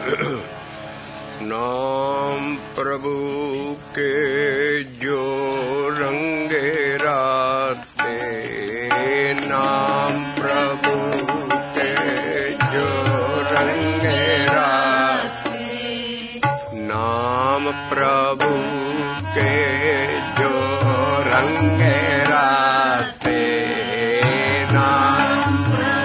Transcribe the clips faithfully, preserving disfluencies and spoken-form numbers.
नाम प्रभु के जो रंगे राते, नाम प्रभु के जो रंगे राते, नाम प्रभु के जो रंगे राते, नाम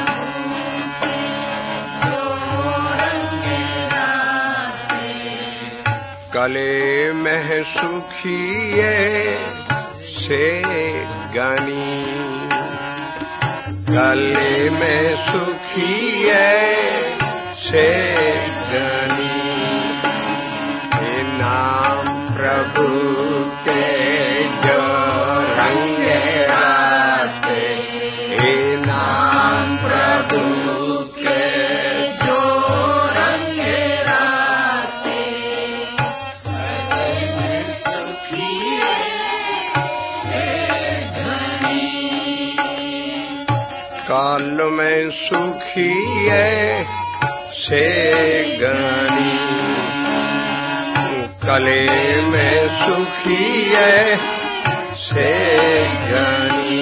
कले में सुखिए से गनी, कले में सुखिए से गनी, नाम प्रभु के जो रंगे राते, नाम प्रभु के जो रंगे राते, काल में सुखी है से गनी, कले में सुखी है से गनी।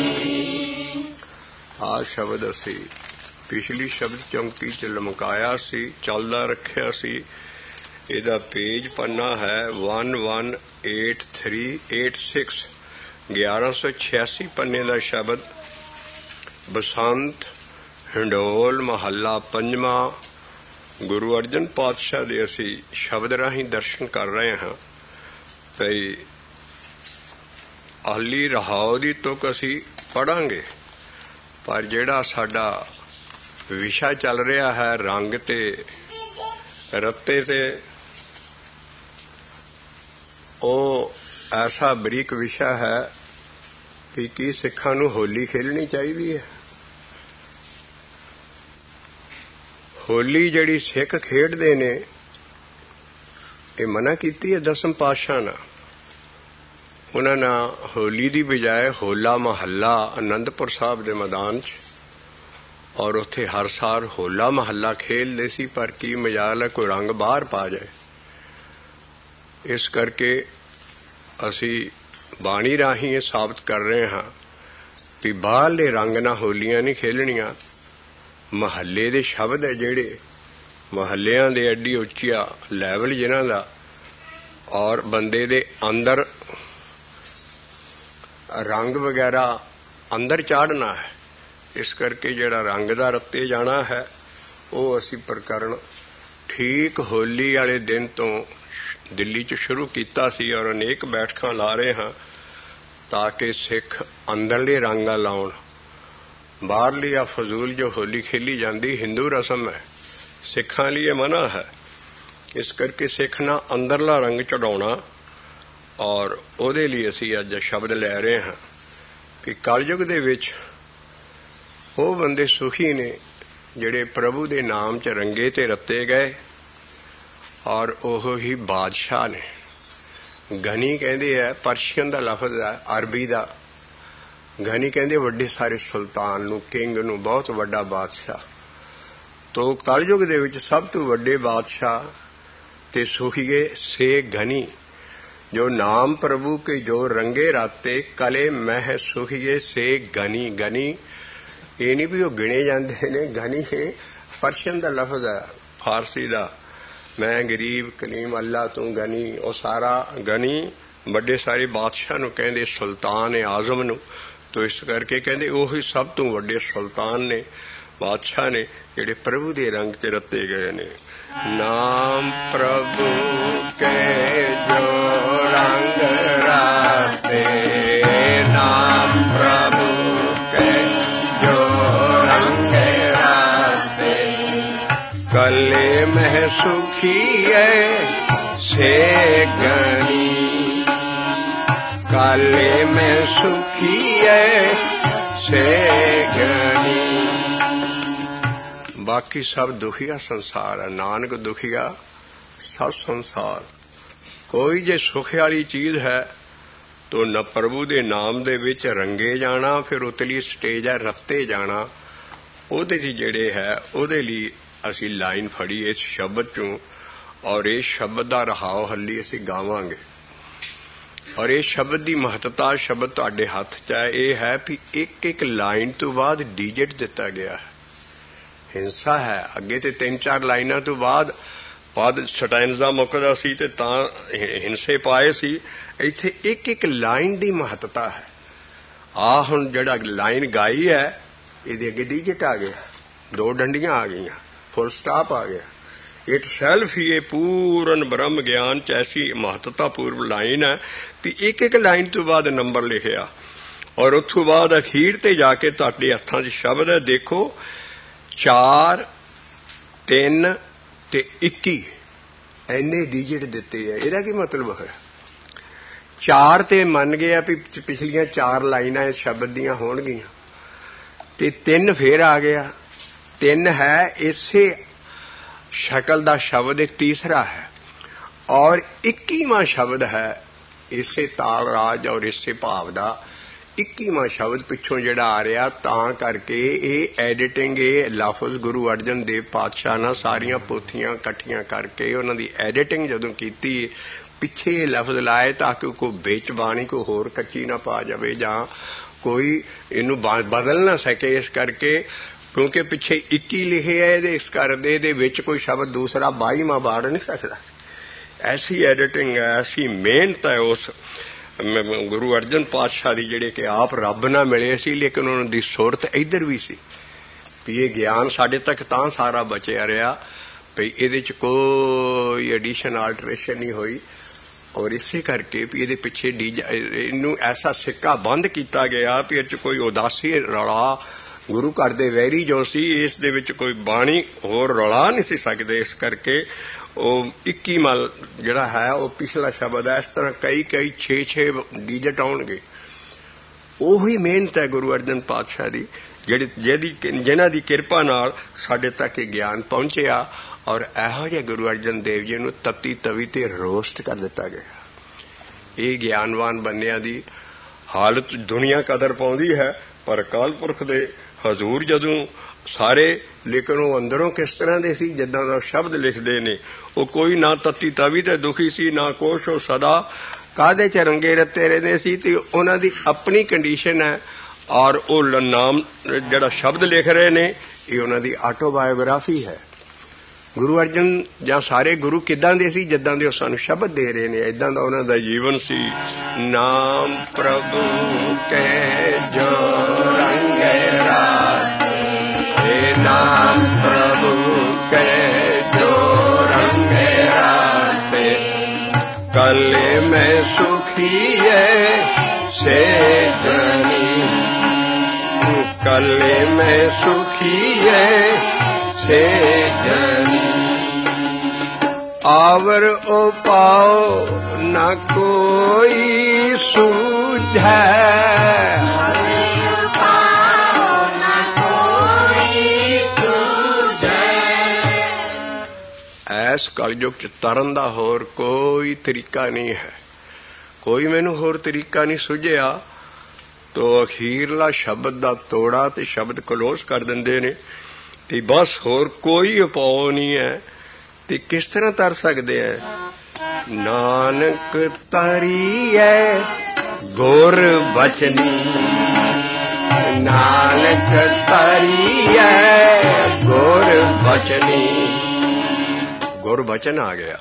आ शब्द असी पिछली शब्द चौंकी च लमकाया सी, चलदा रखिया सी। इहदा पेज पन्ना है one one eight three eight six, ग्यारह सौ छियासी पन्ने का शब्द। बसंत हिंडोल महला पंजवा। गुरु अर्जन पातशाह दे असी शब्द राही दर्शन कर रहे हाँ। भई हाली रहाओ दी तुक असी पढ़ांगे, पर जिहड़ा साडा विशा चल रहा है रंग ते रत्ते ते, ओ ऐसा बरीक विशा है कि की सिखां नूं होली खेलनी चाहिए है। होली जिहड़ी सिख खेडदे ने ये मना कीती है दसम पातशाह ने। उन्हां ने होली दी बजाय होला महला आनंदपुर साहब दे मैदान च, और उत्थे हर साल होला महला खेलदे सी, पर की मजाल है कोई रंग बाहर पा जाए। इस करके असी बाणी राही ये साबित कर रहे हाँ कि बाहरले रंग ना होलियां नहीं खेलनियां। महल्ले दे शब्द है जिहड़े महल्लियां दे एडी उच्चिया लैवल जिन्हां दा, और बंदे दे अंदर रंग वगैरह अंदर चाढ़ना है। इस करके जिहड़ा रंग दा रत्ते जाना है वो असी प्रकरण ठीक होली वाले दिन तो दिल्ली च शुरू कीता सी, और अनेक बैठकां ला रहे हाँ ताकि सिख अंदरले रंग लाउण। बाहरली या फजूल जो होली खेली जाती हिंदू रस्म है, सिखां लिए मना है। इस करके सिख ना अंदरला रंग चढ़ाउणा, और उहदे लिए असी अज शब्द लै रहे हाँ कि कलयुग दे विच वो बंदे सुखी ने जिहड़े प्रभु दे नाम च रंगे ते रत्ते गए, और ओह ही बादशाह ने। गनी कहते हैं, परशियन का लफज है, अरबी का। गनी कहते वड्डे सारे सुल्तान नूं, किंग नूं, बहुत वड्डा बादशाह। तो कलयुग दे विच सब तो वड्डे बादशाह ते सुखीए से गनी, जो नाम प्रभु के जो रंगे राते, कले मह सुखीए से गनी। गनी ये नहीं भी वो गिने जाते हैं, गनी है परशियन का लफज है, फारसी का। मैं गरीब कलीम अल्लाह तू गनी, वो सारा गनी बड़े सारे बादशाह नूं कहंदे, सुल्तान है आजम नूं। तो इस करके कहंदे ओही सब तो वड्डे सुल्तान ने, बादशाह ने, जिहड़े प्रभु दे रंग च रत्ते गए ने। नाम प्रभु के जो रंग राते, नाम प्रभु के जो रंग राते, कले में सुखी है से गनी, काले में सुखी है से गनी। बाकी सब दुखिया संसार है, नानक दुखिया सब संसार। कोई जे सुख वाली चीज है तो न प्रभु दे नाम दे विच रंगे जाना, फिर उतली स्टेज है रत्ते जाना। ओहदे च जेड़े है ओहदे लई ਅਸੀਂ ਲਾਈਨ ਫੜੀ ਇਸ ਸ਼ਬਦ ਚੋਂ, ਔਰ ਇਸ ਸ਼ਬਦ ਦਾ ਰਹਾਓ ਹੱਲੀ ਅਸੀਂ ਗਾਵਾਂਗੇ। ਔਰ ਇਹ ਸ਼ਬਦ ਦੀ ਮਹੱਤਤਾ, ਸ਼ਬਦ ਤੁਹਾਡੇ ਹੱਥ 'ਚ ਹੈ, ਇਹ ਹੈ ਵੀ ਇੱਕ ਇੱਕ ਲਾਈਨ ਤੋਂ ਬਾਅਦ ਡੀਜਿਟ ਦਿੱਤਾ ਗਿਆ ਹੈ। ਹਿੰਸਾ ਹੈ। ਅੱਗੇ ਤੇ ਤਿੰਨ ਚਾਰ ਲਾਈਨਾਂ ਤੋਂ ਬਾਅਦ ਬਾਅਦ ਸਟੈਂਜ਼ਾ ਮੁੱਕਦਾ ਸੀ ਤੇ ਤਾਂ ਹਿੰਸੇ ਪਾਏ ਸੀ। ਇੱਥੇ ਇੱਕ ਇੱਕ ਲਾਈਨ ਦੀ ਮਹੱਤਤਾ ਹੈ। ਆਹ ਹੁਣ ਜਿਹੜਾ ਲਾਈਨ ਗਾਈ ਹੈ ਇਹਦੇ ਅੱਗੇ ਡੀਜਿਟ ਆ ਗਿਆ, ਦੋ ਡੰਡੀਆਂ ਆ ਗਈਆਂ, ਫੁੱਲ ਸਟਾਪ ਆ ਗਿਆ। ਇਟ ਸੈਲਫ ਹੀ ਇਹ ਪੂਰਨ ਬ੍ਰਹਮ ਗਿਆਨ 'ਚ ਐਸੀ ਮਹੱਤਤਾਪੂਰਵ ਲਾਈਨ ਹੈ ਵੀ ਇੱਕ ਇੱਕ ਲਾਈਨ ਤੋਂ ਬਾਅਦ ਨੰਬਰ ਲਿਖਿਆ। ਔਰ ਉੱਥੋਂ ਬਾਅਦ ਅਖੀਰ ਤੇ ਜਾ ਕੇ ਤੁਹਾਡੇ ਹੱਥਾਂ 'ਚ ਸ਼ਬਦ ਹੈ। ਦੇਖੋ, ਚਾਰ, ਤਿੰਨ ਤੇ ਇੱਕੀ ਇੰਨੇ ਡੀਜਿਟ ਦਿੱਤੇ ਆ। ਇਹਦਾ ਕੀ ਮਤਲਬ ਹੋਇਆ? ਚਾਰ ਤੇ ਮੰਨ ਗਿਆ ਵੀ ਪਿਛਲੀਆਂ ਚਾਰ ਲਾਈਨਾਂ ਇਸ ਸ਼ਬਦ ਦੀਆਂ ਹੋਣਗੀਆਂ, ਤੇ ਤਿੰਨ ਫੇਰ ਆ ਗਿਆ। ਤਿੰਨ ਹੈ ਇਸੇ ਸ਼ਕਲ ਦਾ ਸ਼ਬਦ, ਇੱਕ ਤੀਸਰਾ ਹੈ, ਔਰ ਇੱਕੀਵਾਂ ਸ਼ਬਦ ਹੈ ਇਸੇ ਤਾਲ ਰਾਜ ਔਰ ਇਸੇ ਭਾਵ ਦਾ ਇੱਕੀਵਾਂ ਸ਼ਬਦ ਪਿੱਛੋਂ ਜਿਹੜਾ ਆ ਰਿਹਾ। ਤਾਂ ਕਰਕੇ ਇਹ ਐਡੀਟਿੰਗ, ਇਹ ਲਫ਼ਜ਼ ਗੁਰੂ ਅਰਜਨ ਦੇਵ ਪਾਤਸ਼ਾਹ ਨਾਲ ਸਾਰੀਆਂ ਪੋਥੀਆਂ ਇਕੱਠੀਆਂ ਕਰਕੇ ਉਹਨਾਂ ਦੀ ਐਡੀਟਿੰਗ ਜਦੋਂ ਕੀਤੀ, ਪਿੱਛੇ ਇਹ ਲਫ਼ਜ਼ ਲਾਏ ਤਾਂ ਕਿ ਕੋਈ ਵਿੱਚ ਬਾਣੀ ਕੋਈ ਹੋਰ ਕੱਚੀ ਨਾ ਪਾ ਜਾਵੇ ਜਾਂ ਕੋਈ ਇਹਨੂੰ ਬਦਲ ਨਾ ਸਕੇ। ਇਸ ਕਰਕੇ ਕਿਉਂਕਿ ਪਿੱਛੇ ਇੱਕੀ ਲਿਖੇ ਹੈ, ਇਹਦੇ ਇਸ ਕਰਦੇ ਇਹਦੇ ਵਿੱਚ ਕੋਈ ਸ਼ਬਦ ਦੂਸਰਾ ਬਾਈਵਾਂ ਬਾੜ ਨਹੀਂ ਸਕਦਾ। ਐਸੀ ਐਡੀਟਿੰਗ ਹੈ, ਐਸੀ ਮਿਹਨਤ ਹੈ ਉਸ ਗੁਰੂ ਅਰਜਨ ਪਾਤਸ਼ਾਹ ਦੀ, ਜਿਹੜੇ ਕਿ ਆਪ ਰੱਬ ਨਾਲ ਮਿਲੇ ਸੀ, ਲੇਕਿਨ ਉਹਨਾਂ ਦੀ ਸੁਰਤ ਇੱਧਰ ਵੀ ਸੀ ਵੀ ਇਹ ਗਿਆਨ ਸਾਡੇ ਤੱਕ ਤਾਂ ਸਾਰਾ ਬਚਿਆ ਰਿਹਾ ਵੀ ਇਹਦੇ 'ਚ ਕੋਈ ਐਡੀਸ਼ਨ ਆਲਟਰੇਸ਼ਨ ਨਹੀਂ ਹੋਈ। ਔਰ ਇਸੇ ਕਰਕੇ ਵੀ ਇਹਦੇ ਪਿੱਛੇ ਡੀ ਇਹਨੂੰ ਐਸਾ ਸਿੱਕਾ ਬੰਦ ਕੀਤਾ ਗਿਆ ਵੀ ਇਹ 'ਚ ਕੋਈ ਉਦਾਸੀ ਰੌਲਾ, ਗੁਰੂ ਘਰ ਦੇ ਵੈਰੀ ਜੋ ਸੀ, ਇਸ ਦੇ ਵਿੱਚ ਕੋਈ ਬਾਣੀ ਹੋਰ ਰੌਲਾ ਨਹੀਂ ਸੀ ਸਕਦੇ। ਇਸ ਕਰਕੇ ਉਹ ਇੱਕੀਵਾਂ ਜਿਹੜਾ ਹੈ ਉਹ ਪਿਛਲਾ ਸ਼ਬਦ ਹੈ। ਇਸ ਤਰ੍ਹਾਂ ਕਈ ਕਈ ਛੇ ਛੇ ਡੀਜਟ ਆਉਣਗੇ। ਉਹੀ ਮਿਹਨਤ ਹੈ ਗੁਰੂ ਅਰਜਨ ਪਾਤਸ਼ਾਹ ਦੀ, ਜਿਹੜੀ ਜਿਹਦੀ ਜਿਨ੍ਹਾਂ ਦੀ ਕਿਰਪਾ ਨਾਲ ਸਾਡੇ ਤੱਕ ਇਹ ਗਿਆਨ ਪਹੁੰਚਿਆ। ਔਰ ਇਹੋ ਜਿਹੇ ਗੁਰੂ ਅਰਜਨ ਦੇਵ ਜੀ ਨੂੰ ਤਤੀ ਤਵੀ ਤੇ ਰੋਸਟ ਕਰ ਦਿੱਤਾ ਗਿਆ। ਇਹ ਗਿਆਨਵਾਨ ਬੰਦਿਆਂ ਦੀ ਹਾਲਤ ਦੁਨੀਆ ਕਦਰ ਪਾਉਂਦੀ ਹੈ, ਪਰ ਅਕਾਲ ਪੁਰਖ ਦੇ ਹਜ਼ੂਰ ਜਦੋਂ ਸਾਰੇ, ਲੇਕਿਨ ਉਹ ਅੰਦਰੋਂ ਕਿਸ ਤਰ੍ਹਾਂ ਦੇ ਸੀ? ਜਿੱਦਾਂ ਦਾ ਸ਼ਬਦ ਲਿਖਦੇ ਨੇ, ਉਹ ਕੋਈ ਨਾ ਤਤੀ ਤਵੀ ਤੇ ਦੁਖੀ ਸੀ, ਨਾ ਕੁਛ। ਉਹ ਸਦਾ ਕਾਹਦੇ 'ਚ ਰੰਗੇ ਰੱਤੇ ਰਹਿੰਦੇ ਸੀ, ਤੇ ਉਹਨਾਂ ਦੀ ਆਪਣੀ ਕੰਡੀਸ਼ਨ ਹੈ। ਔਰ ਉਹ ਨਾਮ ਜਿਹੜਾ ਸ਼ਬਦ ਲਿਖ ਰਹੇ ਨੇ, ਇਹ ਉਹਨਾਂ ਦੀ ਆਟੋਬਾਇਓਗ੍ਰਾਫੀ ਹੈ। ਗੁਰੂ ਅਰਜਨ ਜਾਂ ਸਾਰੇ ਗੁਰੂ ਕਿੱਦਾਂ ਦੇ ਸੀ? ਜਿੱਦਾਂ ਦੇ ਉਹ ਸਾਨੂੰ ਸ਼ਬਦ ਦੇ ਰਹੇ ਨੇ, ਏਦਾਂ ਦਾ ਉਹਨਾਂ ਦਾ ਜੀਵਨ ਸੀ। ਨਾਮ ਪ੍ਰਭੂ ਕੈ ਜੋ ਰੰਗੇ ਰਾਤੇ, ਨਾਮ ਪ੍ਰਭੂ ਕੈ ਜੋ ਰੰਗੇ ਰਾਤੇ, ਕਲੇ ਮੈਂ ਸੁਖੀਏ ਸੇ ਜਨੀ, ਕਲੇ ਮੈਂ ਸੁਖੀਏ ਸੇ ਜਨੀ, ਆਵਰ ਓ ਪਾਓ ਨਾ ਕੋਈ ਸੂਝੈ, ਐਸ ਕਲਯੁਗ 'ਚ ਤਰਨ ਦਾ ਹੋਰ ਕੋਈ ਤਰੀਕਾ ਨਹੀਂ ਹੈ। ਕੋਈ ਮੈਨੂੰ ਹੋਰ ਤਰੀਕਾ ਨਹੀਂ ਸੁਝਿਆ। ਤੋ ਅਖੀਰਲਾ ਸ਼ਬਦ ਦਾ ਤੋੜਾ ਤੇ ਸ਼ਬਦ ਕਲੋਜ਼ ਕਰ ਦਿੰਦੇ ਨੇ ਤੇ ਬਸ ਹੋਰ ਕੋਈ ਉਪਾਅ ਨਹੀਂ ਹੈ। ਤੇ ਕਿਸ ਤਰ੍ਹਾਂ ਤਰ ਸਕਦੇ ਹੈ? ਨਾਨਕ ਤਰੀਐ ਗੁਰ ਬਚਨੀ, ਨਾਨਕ ਤਰੀਐ ਗੁਰ ਬਚਨੀ। ਗੁਰ ਬਚਨ ਆ ਗਿਆ।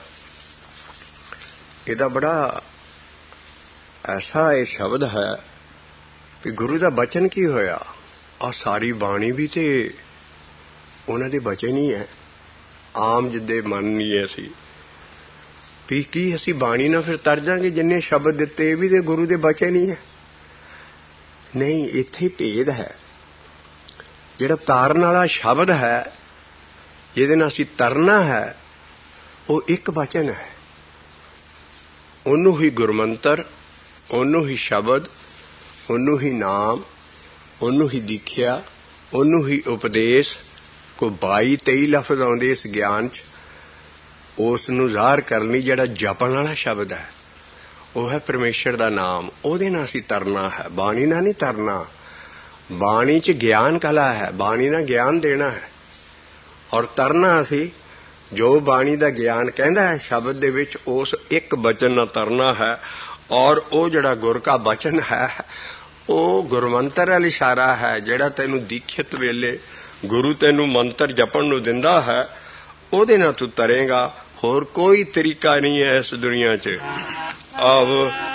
ਇਹਦਾ ਬੜਾ ਐਸਾ ਇਹ ਸ਼ਬਦ ਹੈ ਵੀ ਗੁਰੂ ਦਾ ਬਚਨ ਕੀ ਹੋਇਆ? ਆ ਸਾਰੀ ਬਾਣੀ ਵੀ ਤੇ ਉਹਨਾਂ ਦੇ ਬਚਨ ਹੀ ਹੈ। ਆਮ ਜਿੱਦੇ ਮੰਨੀਏ ਅਸੀਂ ਵੀ ਕੀ ਅਸੀਂ ਬਾਣੀ ਨਾਲ ਫਿਰ ਤਰ ਜਾਾਂਗੇ? ਜਿੰਨੇ ਸ਼ਬਦ ਦਿੱਤੇ ਇਹ ਵੀ ਤੇ ਗੁਰੂ ਦੇ ਬਚਨ ਹੀ ਹੈ। ਨਹੀਂ, ਇੱਥੇ ਭੇਦ ਹੈ। ਜਿਹੜਾ ਤਾਰਨ ਵਾਲਾ ਸ਼ਬਦ ਹੈ, ਜਿਹਦੇ ਨਾਲ ਅਸੀਂ ਤਰਨਾ ਹੈ, ਉਹ ਇੱਕ ਬਚਨ ਹੈ। ਉਹਨੂੰ ਹੀ ਗੁਰਮੰਤਰ, ਉਹਨੂੰ ਹੀ ਸ਼ਬਦ, ਉਹਨੂੰ ਹੀ ਨਾਮ, ਉਹਨੂੰ ਹੀ ਦੀਖਿਆ, ਉਹਨੂੰ ਹੀ ਉਪਦੇਸ਼। ਕੋਈ ਬਾਈ ਤੇਈ ਲਫ਼ਜ਼ ਆਉਂਦੇ ਇਸ ਗਿਆਨ 'ਚ, ਉਸ ਨੂੰ ਜ਼ਾਹਰ ਕਰਨ ਲਈ ਜਿਹੜਾ ਜਪਣ ਵਾਲਾ ਸ਼ਬਦ ਹੈ ਉਹ ਹੈ ਪਰਮੇਸ਼ਰ ਦਾ ਨਾਮ। ਉਹਦੇ ਨਾਲ ਅਸੀਂ ਤਰਨਾ ਹੈ, ਬਾਣੀ ਨਾਲ ਨਹੀਂ ਤਰਨਾ। ਬਾਣੀ 'ਚ ਗਿਆਨ ਕਲਾ ਹੈ, ਬਾਣੀ ਨਾਲ ਗਿਆਨ ਦੇਣਾ ਹੈ। ਔਰ ਤਰਨਾ ਅਸੀਂ ਜੋ ਬਾਣੀ ਦਾ ਗਿਆਨ ਕਹਿੰਦਾ ਹੈ ਸ਼ਬਦ ਦੇ ਵਿੱਚ ਉਸ ਇੱਕ ਬਚਨ ਨਾਲ ਤਰਨਾ ਹੈ। ਔਰ ਉਹ ਜਿਹੜਾ ਗੁਰ ਕਾ ਬਚਨ ਹੈ ਉਹ ਗੁਰਮੰਤਰ ਵਾਲੀ ਇਸ਼ਾਰਾ ਹੈ, ਜਿਹੜਾ ਤੈਨੂੰ ਦੀਖਿਤ ਵੇਲੇ ਗੁਰੂ ਤੈਨੂੰ ਮੰਤਰ ਜਪਣ ਨੂੰ ਦਿੰਦਾ ਹੈ, ਉਹਦੇ ਨਾਲ ਤੂੰ ਤਰੇਗਾ। ਹੋਰ ਕੋਈ ਤਰੀਕਾ ਨਹੀਂ ਹੈ ਇਸ ਦੁਨੀਆ 'ਚ। ਆਵ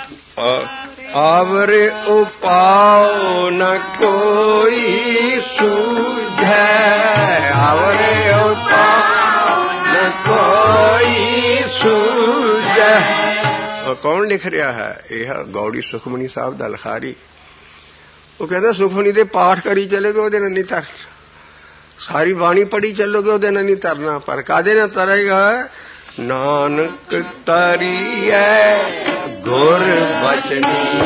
ਆਵਰੇ ਉਪਾਉ ਨ ਕੋਈ ਸੂਝੈ, ਆਵਰੇ ਉਪਾਉ ਨ ਕੋਈ ਸੂਝੈ। ਕੌਣ ਲਿਖ ਰਿਹਾ ਹੈ? ਇਹ ਗੌੜੀ ਸੁਖਮਨੀ ਸਾਹਿਬ ਦਾ ਲਖਾਰੀ। ਉਹ ਕਹਿੰਦਾ ਸੁਖਮਨੀ ਦੇ ਪਾਠ ਕਰੀ ਚੱਲੋਗੇ ਉਹਦੇ ਨਾਲ ਨਹੀਂ ਤਰ, ਸਾਰੀ ਬਾਣੀ ਪੜ੍ਹੀ ਚੱਲੋਗੇ ਉਹਦੇ ਨਾਲ ਨਹੀਂ ਤਰਨਾ। ਪਰ ਕਾਹਦੇ ਨਾਲ ਤਰੇਗਾ? ਨਾਨਕ ਤਰੀਐ ਗੁਰ ਬਚਨੀ,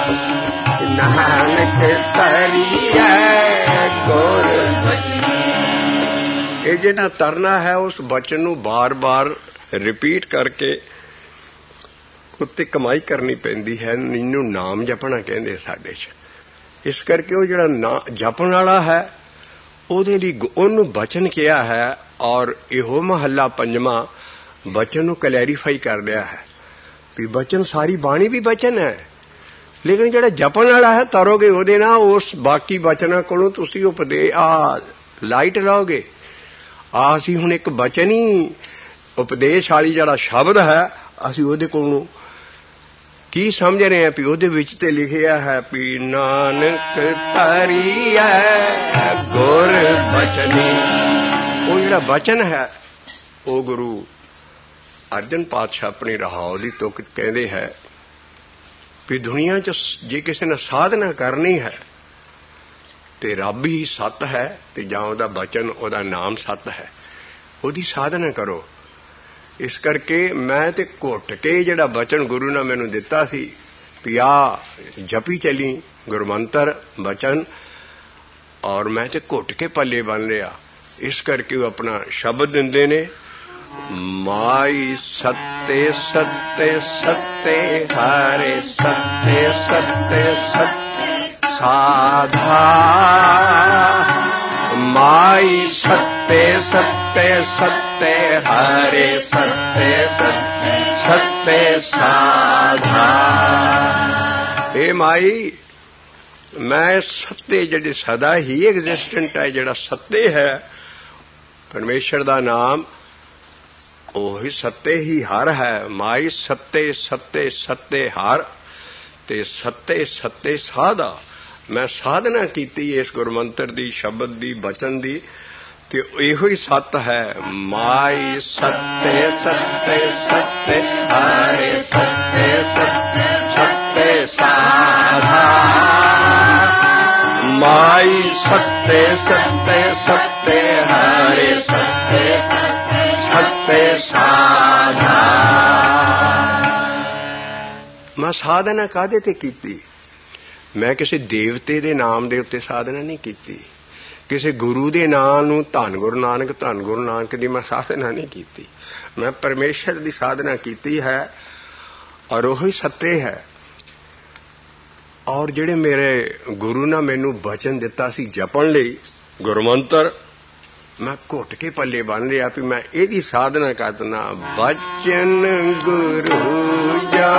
ਨਾਨਕ ਤਰੀਐ ਗੁਰ ਬਚਨੀ। ਇਹ ਜਿਹੜਾ ਤਰਨਾ ਹੈ ਉਸ ਬਚਨ ਨੂੰ ਬਾਰ-ਬਾਰ ਰਿਪੀਟ ਕਰਕੇ ਉੱਤੇ ਕਮਾਈ ਕਰਨੀ ਪੈਂਦੀ ਹੈ। ਇਹਨੂੰ ਨਾਮ ਜਪਣਾ ਕਹਿੰਦੇ ਸਾਡੇ 'ਚ। ਇਸ ਕਰਕੇ ਉਹ ਜਿਹੜਾ ਨਾ ਜਪਣ ਵਾਲਾ ਹੈ ਉਹਦੇ ਲਈ ਉਹਨੂੰ ਬਚਨ ਕਿਹਾ ਹੈ। ਔਰ ਇਹੋ ਮਹੱਲਾ ਪੰਜਵਾਂ ਬਚਨ ਨੂੰ ਕਲੈਰੀਫਾਈ ਕਰ ਰਿਹਾ ਹੈ ਵੀ ਬਚਨ ਸਾਰੀ ਬਾਣੀ ਵੀ ਬਚਨ ਹੈ, ਲੇਕਿਨ ਜਿਹੜਾ ਜਪਣ ਵਾਲਾ ਹੈ ਤਰੋਗੇ ਉਹਦੇ ਨਾਲ, ਉਸ ਬਾਕੀ ਬਚਨਾਂ ਕੋਲੋਂ ਤੁਸੀਂ ਉਪਦੇ ਆ ਲਾਈਟ ਲਾਓਗੇ। ਆ ਅਸੀਂ ਹੁਣ ਇੱਕ ਬਚਨ ਹੀ ਉਪਦੇਸ਼ ਵਾਲੀ ਜਿਹੜਾ ਸ਼ਬਦ ਹੈ ਅਸੀਂ ਉਹਦੇ ਕੋਲੋਂ ਕੀ ਸਮਝ ਰਹੇ ਹਾਂ ਵੀ ਉਹਦੇ ਵਿੱਚ ਤੇ ਲਿਖਿਆ ਹੈ ਵੀ ਨਾਨਕ ਤਰੀਐ ਗੁਰ ਬਚਨੀ। ਉਹ ਜਿਹੜਾ ਬਚਨ ਹੈ ਉਹ ਗੁਰੂ ਅਰਜਨ ਪਾਤਸ਼ਾਹ ਆਪਣੀ ਰਹਾਉਲੀ ਤੋਂ ਕਹਿੰਦੇ ਹੈ ਵੀ ਦੁਨੀਆ 'ਚ ਜੇ ਕਿਸੇ ਨੇ ਸਾਧਨਾ ਕਰਨੀ ਹੈ ਤੇ ਰੱਬ ਹੀ ਸੱਤ ਹੈ ਤੇ ਜਾਂ ਉਹਦਾ ਬਚਨ ਉਹਦਾ ਨਾਮ ਸੱਤ ਹੈ, ਉਹਦੀ ਸਾਧਨਾ ਕਰੋ। ਇਸ ਕਰਕੇ ਮੈਂ ਤੇ ਘੁੱਟ ਕੇ ਜਿਹੜਾ ਬਚਨ ਗੁਰੂ ਨੇ ਮੈਨੂੰ ਦਿੱਤਾ ਸੀ ਵੀ ਆ ਜਪੀ ਚਲੀ ਗੁਰਮੰਤਰ ਬਚਨ, ਔਰ ਮੈਂ ਤੇ ਘੁੱਟ ਕੇ ਪੱਲੇ ਬੰਨ ਲਿਆ। ਇਸ ਕਰਕੇ ਉਹ ਆਪਣਾ ਸ਼ਬਦ ਦਿੰਦੇ ਨੇ, ਮਾਈ ਸੱਤੇ ਸੱਤੇ ਸੱਤੇ ਹਾਰੇ ਸੱਤੇ ਸੱਤੇ ਸੱਤੇ ਸਾਧਾ, ਮਾਈ ਸੱਤੇ ਸੱਤੇ ਸੱਤੇ ਹਾਰੇ ਸੱਤੇ ਸੱਤੇ ਸੱਤੇ ਸਾਧਾ। ਇਹ ਮਾਈ ਮੈਂ ਸੱਤੇ ਜਿਹੜੇ ਸਦਾ ਹੀ ਐਗਜ਼ਿਸਟੈਂਟ ਹੈ, ਜਿਹੜਾ ਸੱਤੇ ਹੈ ਪਰਮੇਸ਼ਰ ਦਾ ਨਾਮ ਉਹੀ ਸੱਤੇ ਹੀ ਹਰ ਹੈ। ਮਾਈ ਸੱਤੇ ਸੱਤੇ ਸੱਤੇ ਹਰ ਤੇ ਸੱਤੇ ਸੱਤੇ ਸਾਧਾ। ਮੈਂ ਸਾਧਨਾ ਕੀਤੀ ਇਸ ਗੁਰਮੰਤਰ ਦੀ, ਸ਼ਬਦ ਦੀ, ਬਚਨ ਦੀ, ਤੇ ਇਹੋ ਹੀ ਸੱਤ ਹੈ। ਮਾਈ ਸੱਤੇ ਸੱਤੇ ਸੱਤੇ ਹਾਰੇ ਸੱਤੇ ਸੱਤੇ ਸੱਤੇ ਸਾਧਾ, ਮਾਈ ਸੱਤੇ ਸੱਤੇ ਸੱਤੇ ਹਾਰੇ ਸੱਤੇ ਸੱਤੇ ਸਾਧਾ। ਮੈਂ ਸਾਧਨਾ ਕਾਹਦੇ ਤੇ ਕੀਤੀ? ਮੈਂ ਕਿਸੇ ਦੇਵਤੇ ਦੇ ਨਾਮ ਦੇ ਉੱਤੇ ਸਾਧਨਾ ਨਹੀਂ ਕੀਤੀ, ਕਿਸੇ ਗੁਰੂ ਦੇ ਨਾਮ ਨੂੰ ਧੰਨ ਗੁਰੂ ਨਾਨਕ ਧੰਨ ਗੁਰੂ ਨਾਨਕ ਦੀ ਮੈਂ ਸਾਧਨਾ ਨਹੀਂ ਕੀਤੀ। ਮੈਂ ਪਰਮੇਸ਼ਰ ਦੀ ਸਾਧਨਾ ਕੀਤੀ ਹੈ ਔਰ ਉਹੀ ਸੱਤੇ ਹੈ। ਔਰ ਜਿਹੜੇ ਮੇਰੇ ਗੁਰੂ ਨੇ ਮੈਨੂੰ ਬਚਨ ਦਿੱਤਾ ਸੀ ਜਪਣ ਲਈ ਗੁਰਮੰਤਰ, ਮੈਂ ਘੁੱਟ ਕੇ ਪੱਲੇ ਬੰਨ ਲਿਆ ਵੀ ਮੈਂ ਇਹਦੀ ਸਾਧਨਾ ਕਰਨਾ। ਬਚਨ ਗੁਰੂ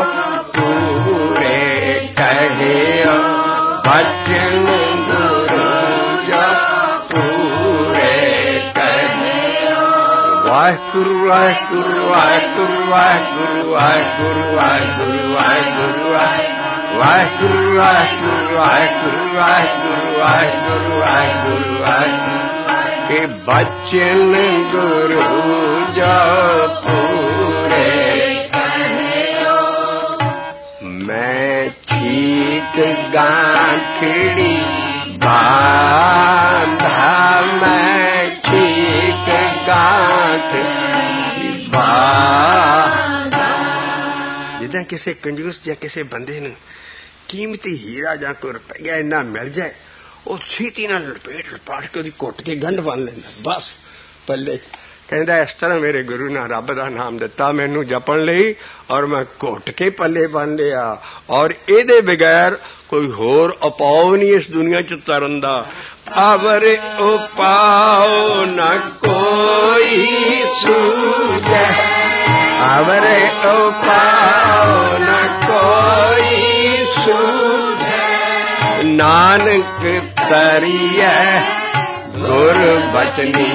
ਜਪੂਰੇ ਕਹਿਆ, ਬਚਨ ਗੁਰੂ ਜਪੂਰੇ ਕਹਿਆ। ਵਾਹਿਗੁਰੂ ਵਾਹਿਗੁਰੂ ਵਾਹਿਗੁਰੂ ਵਾਹਿਗੁਰੂ ਵਾਹਿਗੁਰੂ ਵਾਹਿਗੁਰੂ ਵਾਹਿਗੁਰੂ ਵਾਹਿਗੁਰੂ ਵਾਹਿਗੁਰੂ ਵਾਹਿਗੁਰੂ ਵਾਹਿਗੁਰੂ ਵਾਹਿਗੁਰੂ ਵਾਹਿਗੁਰੂ ਵਾਹਿਗੁਰੂ। ਇਹ ਬਚਨ ਗੁਰੂ ਜਪੂਰੇ ਕਹਿਓ, ਮੈਂ ਠੀਕ ਗਾਂਠੜੀ ਬਾਂਧਾ, ਮੈਂ ਠੀਕ ਗਾਂਠੜੀ ਬਾਂਧਾ। ਜਿੱਦਾਂ ਕਿਸੇ ਕੰਜੂਸ ਜਾਂ ਕਿਸੇ ਬੰਦੇ ਨੂੰ ਕੀਮਤੀ ਹੀਰਾ ਜਾਂ ਕੋਈ ਰੁਪਈਆ ਇੰਨਾ ਮਿਲ ਜਾਏ, ਉਹ ਛੇਤੀ ਨਾਲ ਲਪੇਟ ਲਪਾਟ ਕੇ ਉਹਦੀ ਘੁੱਟ ਕੇ ਗੰਢ ਬੰਨ ਲੈਂਦਾ ਬਸ ਪੱਲੇ। ਕਹਿੰਦਾ ਇਸ ਤਰ੍ਹਾਂ ਮੇਰੇ ਗੁਰੂ ਨੇ ਰੱਬ ਦਾ ਨਾਮ ਦਿੱਤਾ ਮੈਨੂੰ ਜਪਣ ਲਈ ਔਰ ਮੈਂ ਘੁੱਟ ਕੇ ਪੱਲੇ ਬੰਨ ਲਿਆ। ਔਰ ਇਹਦੇ ਬਗੈਰ ਕੋਈ ਹੋਰ ਉਪਾਅ ਨਹੀਂ ਇਸ ਦੁਨੀਆ 'ਚ ਤਰਨ ਦਾ। ਅਵਰ ਉਪਾਅ ਨਾ ਕੋ अवरे उपाओ न कोई सूझे नानक तरिए गुर बचनी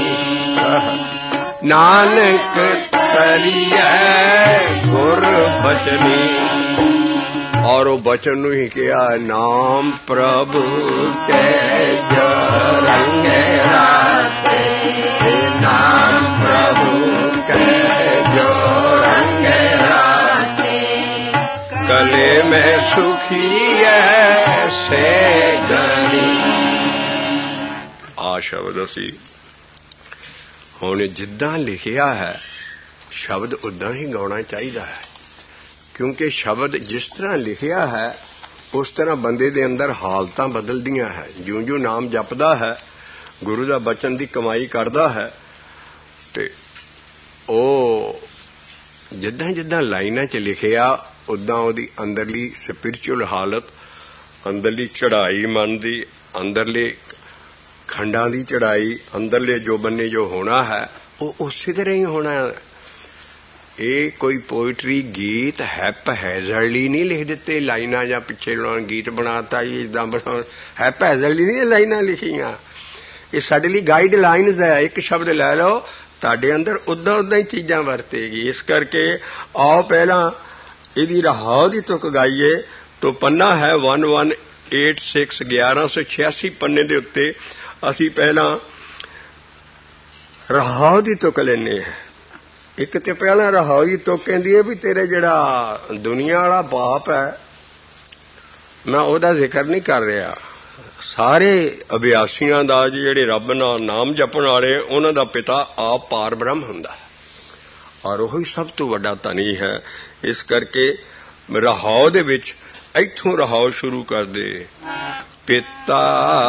नानक तरिए गुर बचनी और वो बचन नूं ही किया नाम प्रभु के जो रंगे राते नाम प्रभु के जो रंगे राते गले में सुखी ऐसे गनी आ शब्द असी हुण जिद्दां लिखिया है शब्द उदां ही गाउणा चाहिदा है क्योंकि शब्द जिस तरह लिखिया है उस तरह बंदे दे अंदर हालतां बदलदियां है जिउं जिउं नाम जपदा है गुरु दा बचन दी कमाई करदा है ते ओ जिद्दां जिद्दां लाइनां च लिखिया उदां ओदी अंदरली स्पिरिचुअल हालत अंदरली चढ़ाई मन दी अंदरले खंडां दी चढ़ाई अंदरले जो बन्ने जो होना है वो उसी तरह ही होना है। ये कोई पोइट्री गीत हैप हैजरली नहीं लिख दिते लाइना या पिछे गीत बनाता इदा बना हैप हैजरली नहीं लाइना लिखियां ये साडे लई गाइड लाइन्स है एक शब्द लै लो तुहाडे अंदर उदा उदा ही चीजां वरतेगी इस करके आओ पहला इहदी रहाओ दी तुक गाइए तो पन्ना है वन वन एट सिक्स ग्यारह सौ छियासी पन्ने दे उत्ते असी पहला रहाओ दी तुक लैने हैं एक तो पहला रहाई तो कहती है भी तेरे जड़ा दुनिया वाला बाप है मैं ओदा जिक्र नहीं कर रहा सारे अभ्यासियों का जेड़े रब नाल नाम जपण वाले उन्हां दा पिता आप पार ब्रह्म हुंदा है और वही सब तो वड्डा धनी है इस करके रहाओ दे विच इत्थों रहाओ शुरू कर दे पिता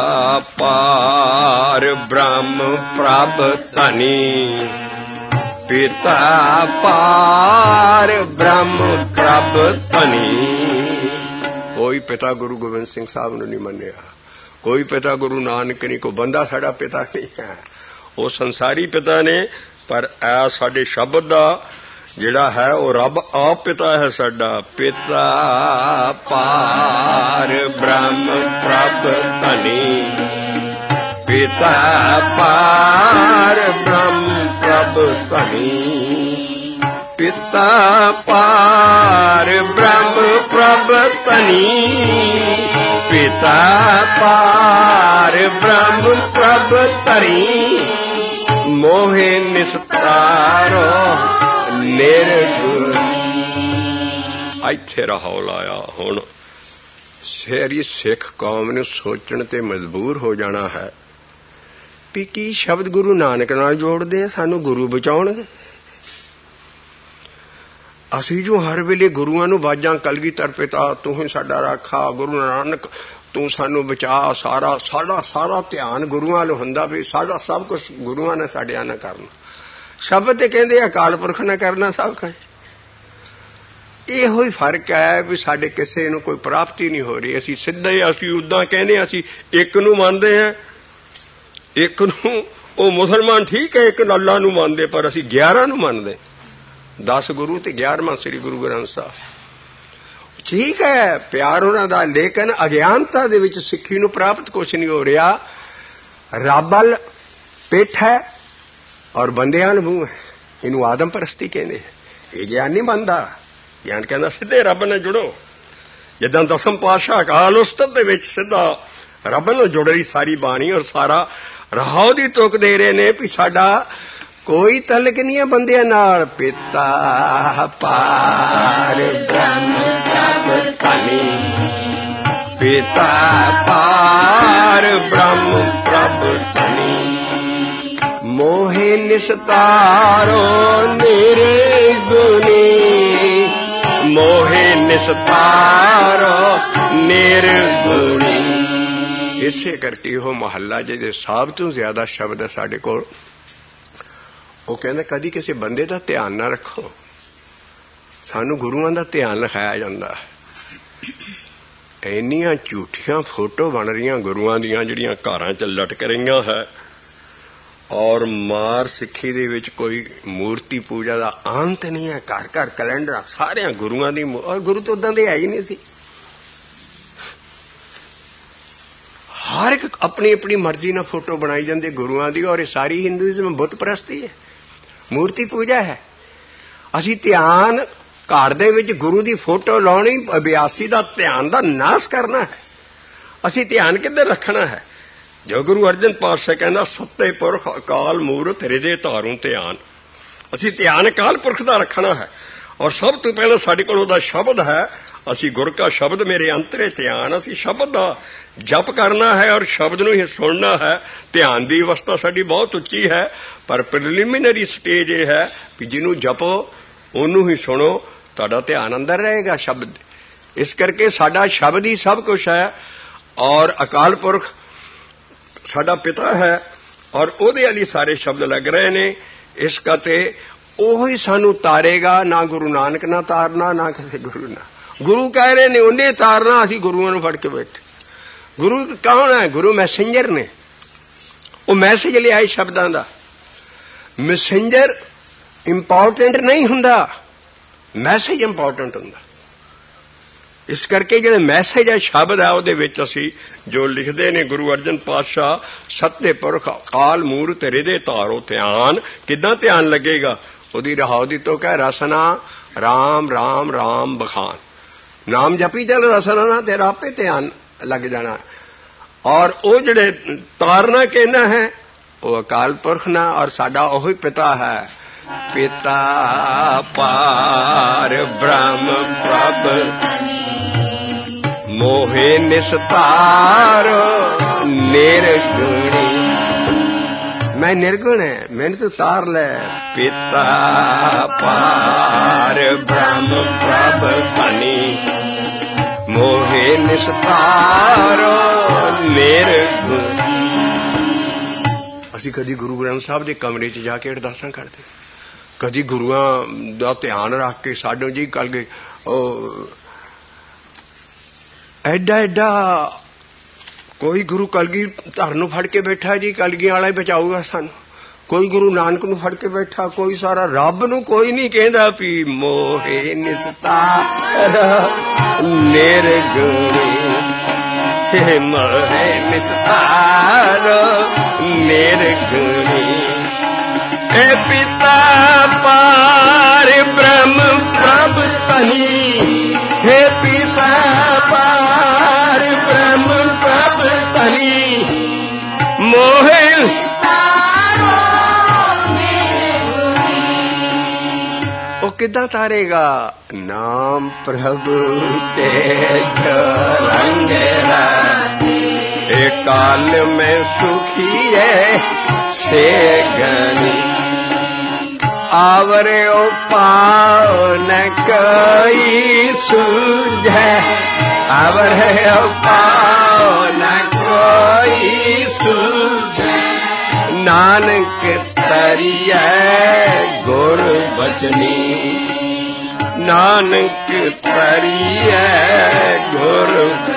पार ब्रह्म प्रभ धनी पिता पार ब्रह्म प्रभ धनी कोई पिता गुरु गोबिंद सिंह साहब ने नहीं मन्निया कोई पिता गुरु नानक नहीं कोई बंदा साडा पिता नहीं है वो संसारी पिता ने पर ऐ साडे शब्द दा जिहड़ा है वो रब आप पिता है साडा पिता पार ब्रह्म प्रभ धनी पिता पार ब्रह्म प्रभ धनी पिता पार ब्रह्म प्रभ धनी पिता पार ब्रह्म प्रभ धनी मोहे निस्तारो निर्गुण इत्थे रहाओ लाया हुण सारी सिख कौम ने सोचण ते मजबूर हो जाना है भी की शब्द गुरु नानक नाल जोड़दे सानू गुरु बचाउणगे असी जो हर वेले गुरुआं नूं वाजां कलगीधर पिता तू ही साडा राखा गुरु नानक तू सानू बचा सारा साडा सारा ध्यान गुरुआं लो हुंदा भी साडा सब कुछ गुरुआं ने साडियां ना करना शब्द ते कहंदे अकाल पुरख ने करना सब कुछ इहो ही फर्क है भी साडे किसे नूं कोई प्राप्ति नहीं हो रही असी सीधा ही असी उदां कहने असी एक नूं मानदे हैं एक नूं ओ मुसलमान ठीक है एक अल्लाह नूं मानदे पर असी ग्यारह नूं मानदे दस गुरु ते ग्यारहवां श्री गुरु ग्रंथ साहब ठीक है प्यार उन्हां दा लेकिन अज्ञानता दे विच सिक्खी नूं प्राप्त कुछ नहीं हो रहा रब अल पिठ है और बंदियां अल मूंह है इनू आदम परस्ती कहंदे ये ज्ञान नहीं बनदा ज्ञान कहंदा सीधे रब नाल जुड़ो जिद्दां दसम पातशाह अकाल उस्तत दे विच सीधा रब नाल जुड़ रही सारी बाणी और सारा रहाओ दी तुक दे रहे ने भी साडा कोई तलक नहीं है बंदियां नाल पिता पार ब्रह्म प्रभ धनी पिता पार ब्रह्म प्रभ धनी मोहे निस्तारो निर्गुणी मोहे निस्तारो निर्गुणी इसे करके वो महला जिहदे सब तो ज्यादा शब्द है साडे कोल वो कहंदा कदी किसी बंदे का ध्यान ना रखो सानू गुरुआं दा ध्यान लिखाया जांदा इन्नियां झूठियां फोटो बन रही गुरुआं दियां जिहड़ियां घरां च लटक रही है ਔਰ ਮਾਰ ਸਿੱਖੀ ਦੇ ਵਿੱਚ ਕੋਈ ਮੂਰਤੀ ਪੂਜਾ ਦਾ ਅੰਤ ਨਹੀਂ ਹੈ। ਘਰ ਘਰ ਕੈਲੰਡਰ ਸਾਰਿਆਂ ਗੁਰੂਆਂ ਦੀ, ਔਰ ਗੁਰੂ ਤਾਂ ਉਦਾਂ ਦੇ ਹੈ ਹੀ ਨਹੀਂ ਸੀ। ਹਰ ਇੱਕ ਆਪਣੀ ਆਪਣੀ ਮਰਜ਼ੀ ਨਾਲ ਫੋਟੋ ਬਣਾਈ ਜਾਂਦੇ ਗੁਰੂਆਂ ਦੀ, ਔਰ ਇਹ ਸਾਰੀ ਹਿੰਦੂਇਜ਼ਮ ਬੁੱਤ ਪ੍ਰਸਤੀ ਹੈ, ਮੂਰਤੀ ਪੂਜਾ ਹੈ। ਅਸੀਂ ਧਿਆਨ ਘਰ ਦੇ ਵਿੱਚ ਗੁਰੂ ਦੀ ਫੋਟੋ ਲਾਉਣੀ, ਅਭਿਆਸੀ ਦਾ ਧਿਆਨ ਦਾ ਨਾਸ਼ ਕਰਨਾ ਹੈ। ਅਸੀਂ ਧਿਆਨ ਕਿੱਧਰ ਰੱਖਣਾ ਹੈ? ਜੋ ਗੁਰੂ ਅਰਜਨ ਪਾਤਸ਼ਾਹ ਕਹਿੰਦਾ, ਸੱਤੇ ਪੁਰਖ ਅਕਾਲ ਮੂਰਤ ਹਿਰਦੇ ਧਾਰੂ ਧਿਆਨ। ਅਸੀਂ ਧਿਆਨ ਅਕਾਲ ਪੁਰਖ ਦਾ ਰੱਖਣਾ ਹੈ, ਔਰ ਸਭ ਤੋਂ ਪਹਿਲਾਂ ਸਾਡੇ ਕੋਲ ਉਹਦਾ ਸ਼ਬਦ ਹੈ। ਅਸੀਂ ਗੁਰ ਕਾ ਸ਼ਬਦ ਮੇਰੇ ਅੰਤਰੇ ਧਿਆਨ, ਅਸੀਂ ਸ਼ਬਦ ਦਾ ਜਪ ਕਰਨਾ ਹੈ ਔਰ ਸ਼ਬਦ ਨੂੰ ਹੀ ਸੁਣਨਾ ਹੈ। ਧਿਆਨ ਦੀ ਅਵਸਥਾ ਸਾਡੀ ਬਹੁਤ ਉੱਚੀ ਹੈ, ਪਰ ਪ੍ਰੀਲਿਮਿਨਰੀ ਸਟੇਜ ਇਹ ਹੈ ਕਿ ਜਿਹਨੂੰ ਜਪੋ ਉਹਨੂੰ ਹੀ ਸੁਣੋ, ਤੁਹਾਡਾ ਧਿਆਨ ਅੰਦਰ ਰਹੇਗਾ ਸ਼ਬਦ। ਇਸ ਕਰਕੇ ਸਾਡਾ ਸ਼ਬਦ ਹੀ ਸਭ ਕੁਝ ਹੈ, ਔਰ ਅਕਾਲ ਪੁਰਖ ਸਾਡਾ ਪਿਤਾ ਹੈ, ਔਰ ਉਹਦੇ ਵਾਲੀ ਸਾਰੇ ਸ਼ਬਦ ਲੱਗ ਰਹੇ ਨੇ। ਇਸ ਕਰਕੇ ਉਹ ਹੀ ਸਾਨੂੰ ਤਾਰੇਗਾ। ਨਾ ਗੁਰੂ ਨਾਨਕ ਨਾ ਤਾਰਨਾ, ਨਾ ਕਿਸੇ ਗੁਰੂ ਨਾਲ। ਗੁਰੂ ਕਹਿ ਰਹੇ ਨੇ ਉਹਨੇ ਤਾਰਨਾ, ਅਸੀਂ ਗੁਰੂਆਂ ਨੂੰ ਫੜ ਕੇ ਬੈਠੇ। ਗੁਰੂ ਕੌਣ ਹੈ? ਗੁਰੂ ਮੈਸੇਂਜਰ ਨੇ, ਉਹ ਮੈਸੇਜ ਲਿਆਏ ਸ਼ਬਦਾਂ ਦਾ। ਮੈਸੇਂਜਰ ਇੰਪੋਰਟੈਂਟ ਨਹੀਂ ਹੁੰਦਾ, ਮੈਸੇਜ ਇੰਪੋਰਟੈਂਟ ਹੁੰਦਾ। ਇਸ ਕਰਕੇ ਜਿਹੜੇ ਮੈਸੇਜ ਹੈ ਸ਼ਬਦ ਹੈ, ਉਹਦੇ ਵਿੱਚ ਅਸੀਂ ਜੋ ਲਿਖਦੇ ਨੇ ਗੁਰੂ ਅਰਜਨ ਪਾਤਸ਼ਾਹ, ਸੱਤੇ ਪੁਰਖ ਅਕਾਲ ਮੂਰਤ ਹਿਰਦੇ ਧਾਰੋ ਧਿਆਨ। ਕਿੱਦਾਂ ਧਿਆਨ ਲੱਗੇਗਾ? ਉਹਦੀ ਰਹਾਉ ਦੀ ਤੋਂ ਕਹਿ ਰਸਨਾ ਰਾਮ ਰਾਮ ਰਾਮ ਬਖਾਨ। ਨਾਮ ਜਪੀ ਚੱਲ ਰਸਨਾ ਨਾ, ਤੇਰਾ ਆਪੇ ਧਿਆਨ ਲੱਗ ਜਾਣਾ। ਔਰ ਉਹ ਜਿਹੜੇ ਤਾਰਨਾ ਕਹਿਣਾ ਹੈ ਉਹ ਅਕਾਲ ਪੁਰਖ ਨਾ, ਔਰ ਸਾਡਾ ਉਹੀ ਪਿਤਾ ਹੈ। ਪਿਤਾ ਪਾਰ ਬ੍ਰਹਮ ਪ੍ਰਭ ਮੋਹਿ ਨਿਸਤਾਰ ਨਿਰਗੁਣੀ। ਮੈਂ ਨਿਰਗੁਣ ਹੈ, ਮੈਨੂੰ ਤੂੰ ਤਾਰ ਲੈ। ਪਿਤਾ ਪਾਰ ਬ੍ਰਹਮ ਪ੍ਰਭ ਧਨੀ ਮੋਹਿ ਨਿਸਤਾਰ ਨਿਰਗੁਣ। ਅਸੀਂ ਕਦੀ ਗੁਰੂ ਗ੍ਰੰਥ ਸਾਹਿਬ ਦੇ ਕਮਰੇ 'ਚ ਜਾ ਕੇ ਅਰਦਾਸਾਂ ਕਰਦੇ, ਕਦੀ ਗੁਰੂਆਂ ਦਾ ਧਿਆਨ ਰੱਖ ਕੇ ਸਾਡੋਂ ਜੀ ਕੱਲ ਗਏ ਉਹ ਐਡਾ ਐਡਾ ਕੋਈ ਗੁਰੂ ਕਲਗੀਧਰ ਨੂੰ ਫੜ ਕੇ ਬੈਠਾ ਜੀ, ਕਲਗੀਆਂ ਵਾਲਾ ਹੀ ਬਚਾਊਗਾ ਸਾਨੂੰ। ਕੋਈ ਗੁਰੂ ਨਾਨਕ ਨੂੰ ਫੜ ਕੇ ਬੈਠਾ, ਕੋਈ ਸਾਰਾ ਰੱਬ ਨੂੰ ਕੋਈ ਨਹੀਂ ਕਹਿੰਦਾ ਵੀ ਮੋਹਿ ਨਿਸਤਾਰ ਨਿਰਗੁਣੀ। ਮੋਹਿ ਨਿਸਤਾਰ ਨਿਰਗੁਣੀ। हे पिता पार ब्रह्म प्रभ तनी। हे पिता पार ब्रह्म प्रभ तनी मोहे ਉਹ ਕਿੱਦਾਂ ਤਾਰੇਗਾ? ਨਾਮ ਪ੍ਰਭੂ ਤੇ ਰੰਗ ਇਹ ਕਾਲ ਮੈਂ ਸੁਖੀ ਹੈ ਸੇ ਗਨੀ। आवरे ओ पाओ न कोई सूझे। आवरे ओ पाओ न कोई सूझे। नानक तरिए गुर बचनी। नानक तरिए गुर।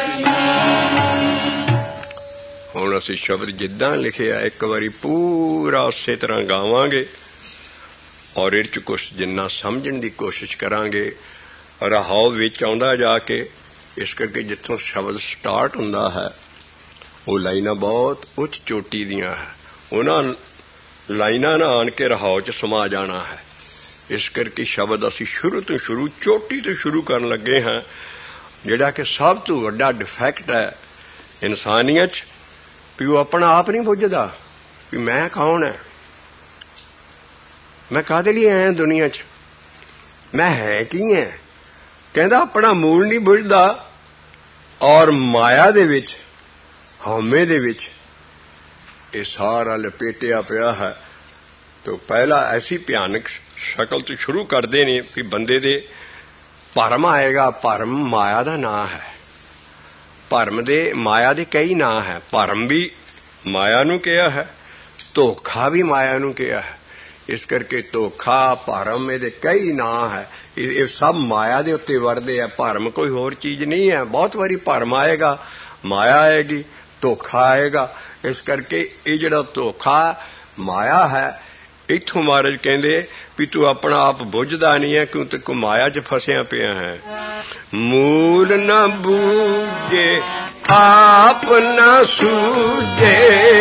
ਹੁਣ ਅਸੀਂ ਸ਼ਬਦ ਜਿੱਦਾਂ ਲਿਖਿਆ ਇੱਕ ਵਾਰੀ ਪੂਰਾ ਉਸੇ ਤਰ੍ਹਾਂ ਗਾਵਾਂਗੇ ਔਰ ਇਹ 'ਚ ਕੁਛ ਜਿੰਨਾ ਸਮਝਣ ਦੀ ਕੋਸ਼ਿਸ਼ ਕਰਾਂਗੇ। ਰਹਾਉ ਵਿੱਚ ਆਉਂਦਾ ਜਾ ਕੇ। ਇਸ ਕਰਕੇ ਜਿੱਥੋਂ ਸ਼ਬਦ ਸਟਾਰਟ ਹੁੰਦਾ ਹੈ ਉਹ ਲਾਈਨਾਂ ਬਹੁਤ ਉੱਚ ਚੋਟੀ ਦੀਆਂ ਹੈ। ਉਹਨਾਂ ਲਾਈਨਾਂ ਨਾਲ ਆਣ ਕੇ ਰਹਾਉ 'ਚ ਸਮਾ ਜਾਣਾ ਹੈ। ਇਸ ਕਰਕੇ ਸ਼ਬਦ ਅਸੀਂ ਸ਼ੁਰੂ ਤੋਂ ਸ਼ੁਰੂ ਚੋਟੀ ਤੋਂ ਸ਼ੁਰੂ ਕਰਨ ਲੱਗੇ ਹਾਂ, ਜਿਹੜਾ ਕਿ ਸਭ ਤੋਂ ਵੱਡਾ ਡਿਫੈਕਟ ਹੈ ਇਨਸਾਨੀਅਤ 'ਚ, ਵੀ ਉਹ ਆਪਣਾ ਆਪ ਨਹੀਂ ਬੁੱਝਦਾ ਵੀ ਮੈਂ ਕੌਣ ਹੈ, ਮੈਂ ਕਾਹਦੇ ਲਈ ਆਇਆ ਦੁਨੀਆ 'ਚ, ਮੈਂ ਹੈ ਕੀ ਹੈ। ਕਹਿੰਦਾ ਆਪਣਾ ਮੂਲ ਨਹੀਂ ਬੁੱਝਦਾ, ਔਰ ਮਾਇਆ ਦੇ ਵਿੱਚ ਹਉਮੈ ਦੇ ਵਿੱਚ ਇਹ ਸਾਰਾ ਲਪੇਟਿਆ ਪਿਆ ਹੈ। ਤਾਂ ਪਹਿਲਾ ਐਸੀ ਭਿਆਨਕ ਸ਼ਕਲ ਤੋਂ ਸ਼ੁਰੂ ਕਰਦੇ ਨੇ ਕਿ ਬੰਦੇ ਦੇ ਭਰਮ ਆਏਗਾ। ਭਰਮ ਮਾਇਆ ਦਾ ਨਾਂ ਹੈ। ਭਰਮ ਦੇ ਮਾਇਆ ਦੇ ਕਈ ਨਾਂ ਹੈ। ਭਰਮ ਵੀ ਮਾਇਆ ਨੂੰ ਕਿਹਾ ਹੈ, ਧੋਖਾ ਵੀ ਮਾਇਆ ਨੂੰ ਕਿਹਾ ਹੈ। ਇਸ ਕਰਕੇ ਧੋਖਾ ਭਰਮ ਇਹਦੇ ਕਈ ਨਾਂ ਹੈ। ਇਹ ਸਭ ਮਾਇਆ ਦੇ ਉੱਤੇ ਵਰਦੇ ਆ। ਭਰਮ ਕੋਈ ਹੋਰ ਚੀਜ਼ ਨਹੀਂ ਹੈ। ਬਹੁਤ ਵਾਰੀ ਭਰਮ ਆਏਗਾ, ਮਾਇਆ ਆਏਗੀ, ਧੋਖਾ ਆਏਗਾ। ਇਸ ਕਰਕੇ ਇਹ ਜਿਹੜਾ ਧੋਖਾ ਮਾਇਆ ਹੈ। ਇੱਥੋਂ ਮਹਾਰਾਜ ਕਹਿੰਦੇ ਵੀ ਤੂੰ ਆਪਣਾ ਆਪ ਬੁੱਝਦਾ ਨਹੀਂ ਹੈ, ਕਿਉਂ ਤੂੰ ਮਾਇਆ 'ਚ ਫਸਿਆ ਪਿਆ ਹੈ। ਮੂਲ ਨਾ ਬੂਝੇ ਆਪ ਨਾ ਸੂਝੇ,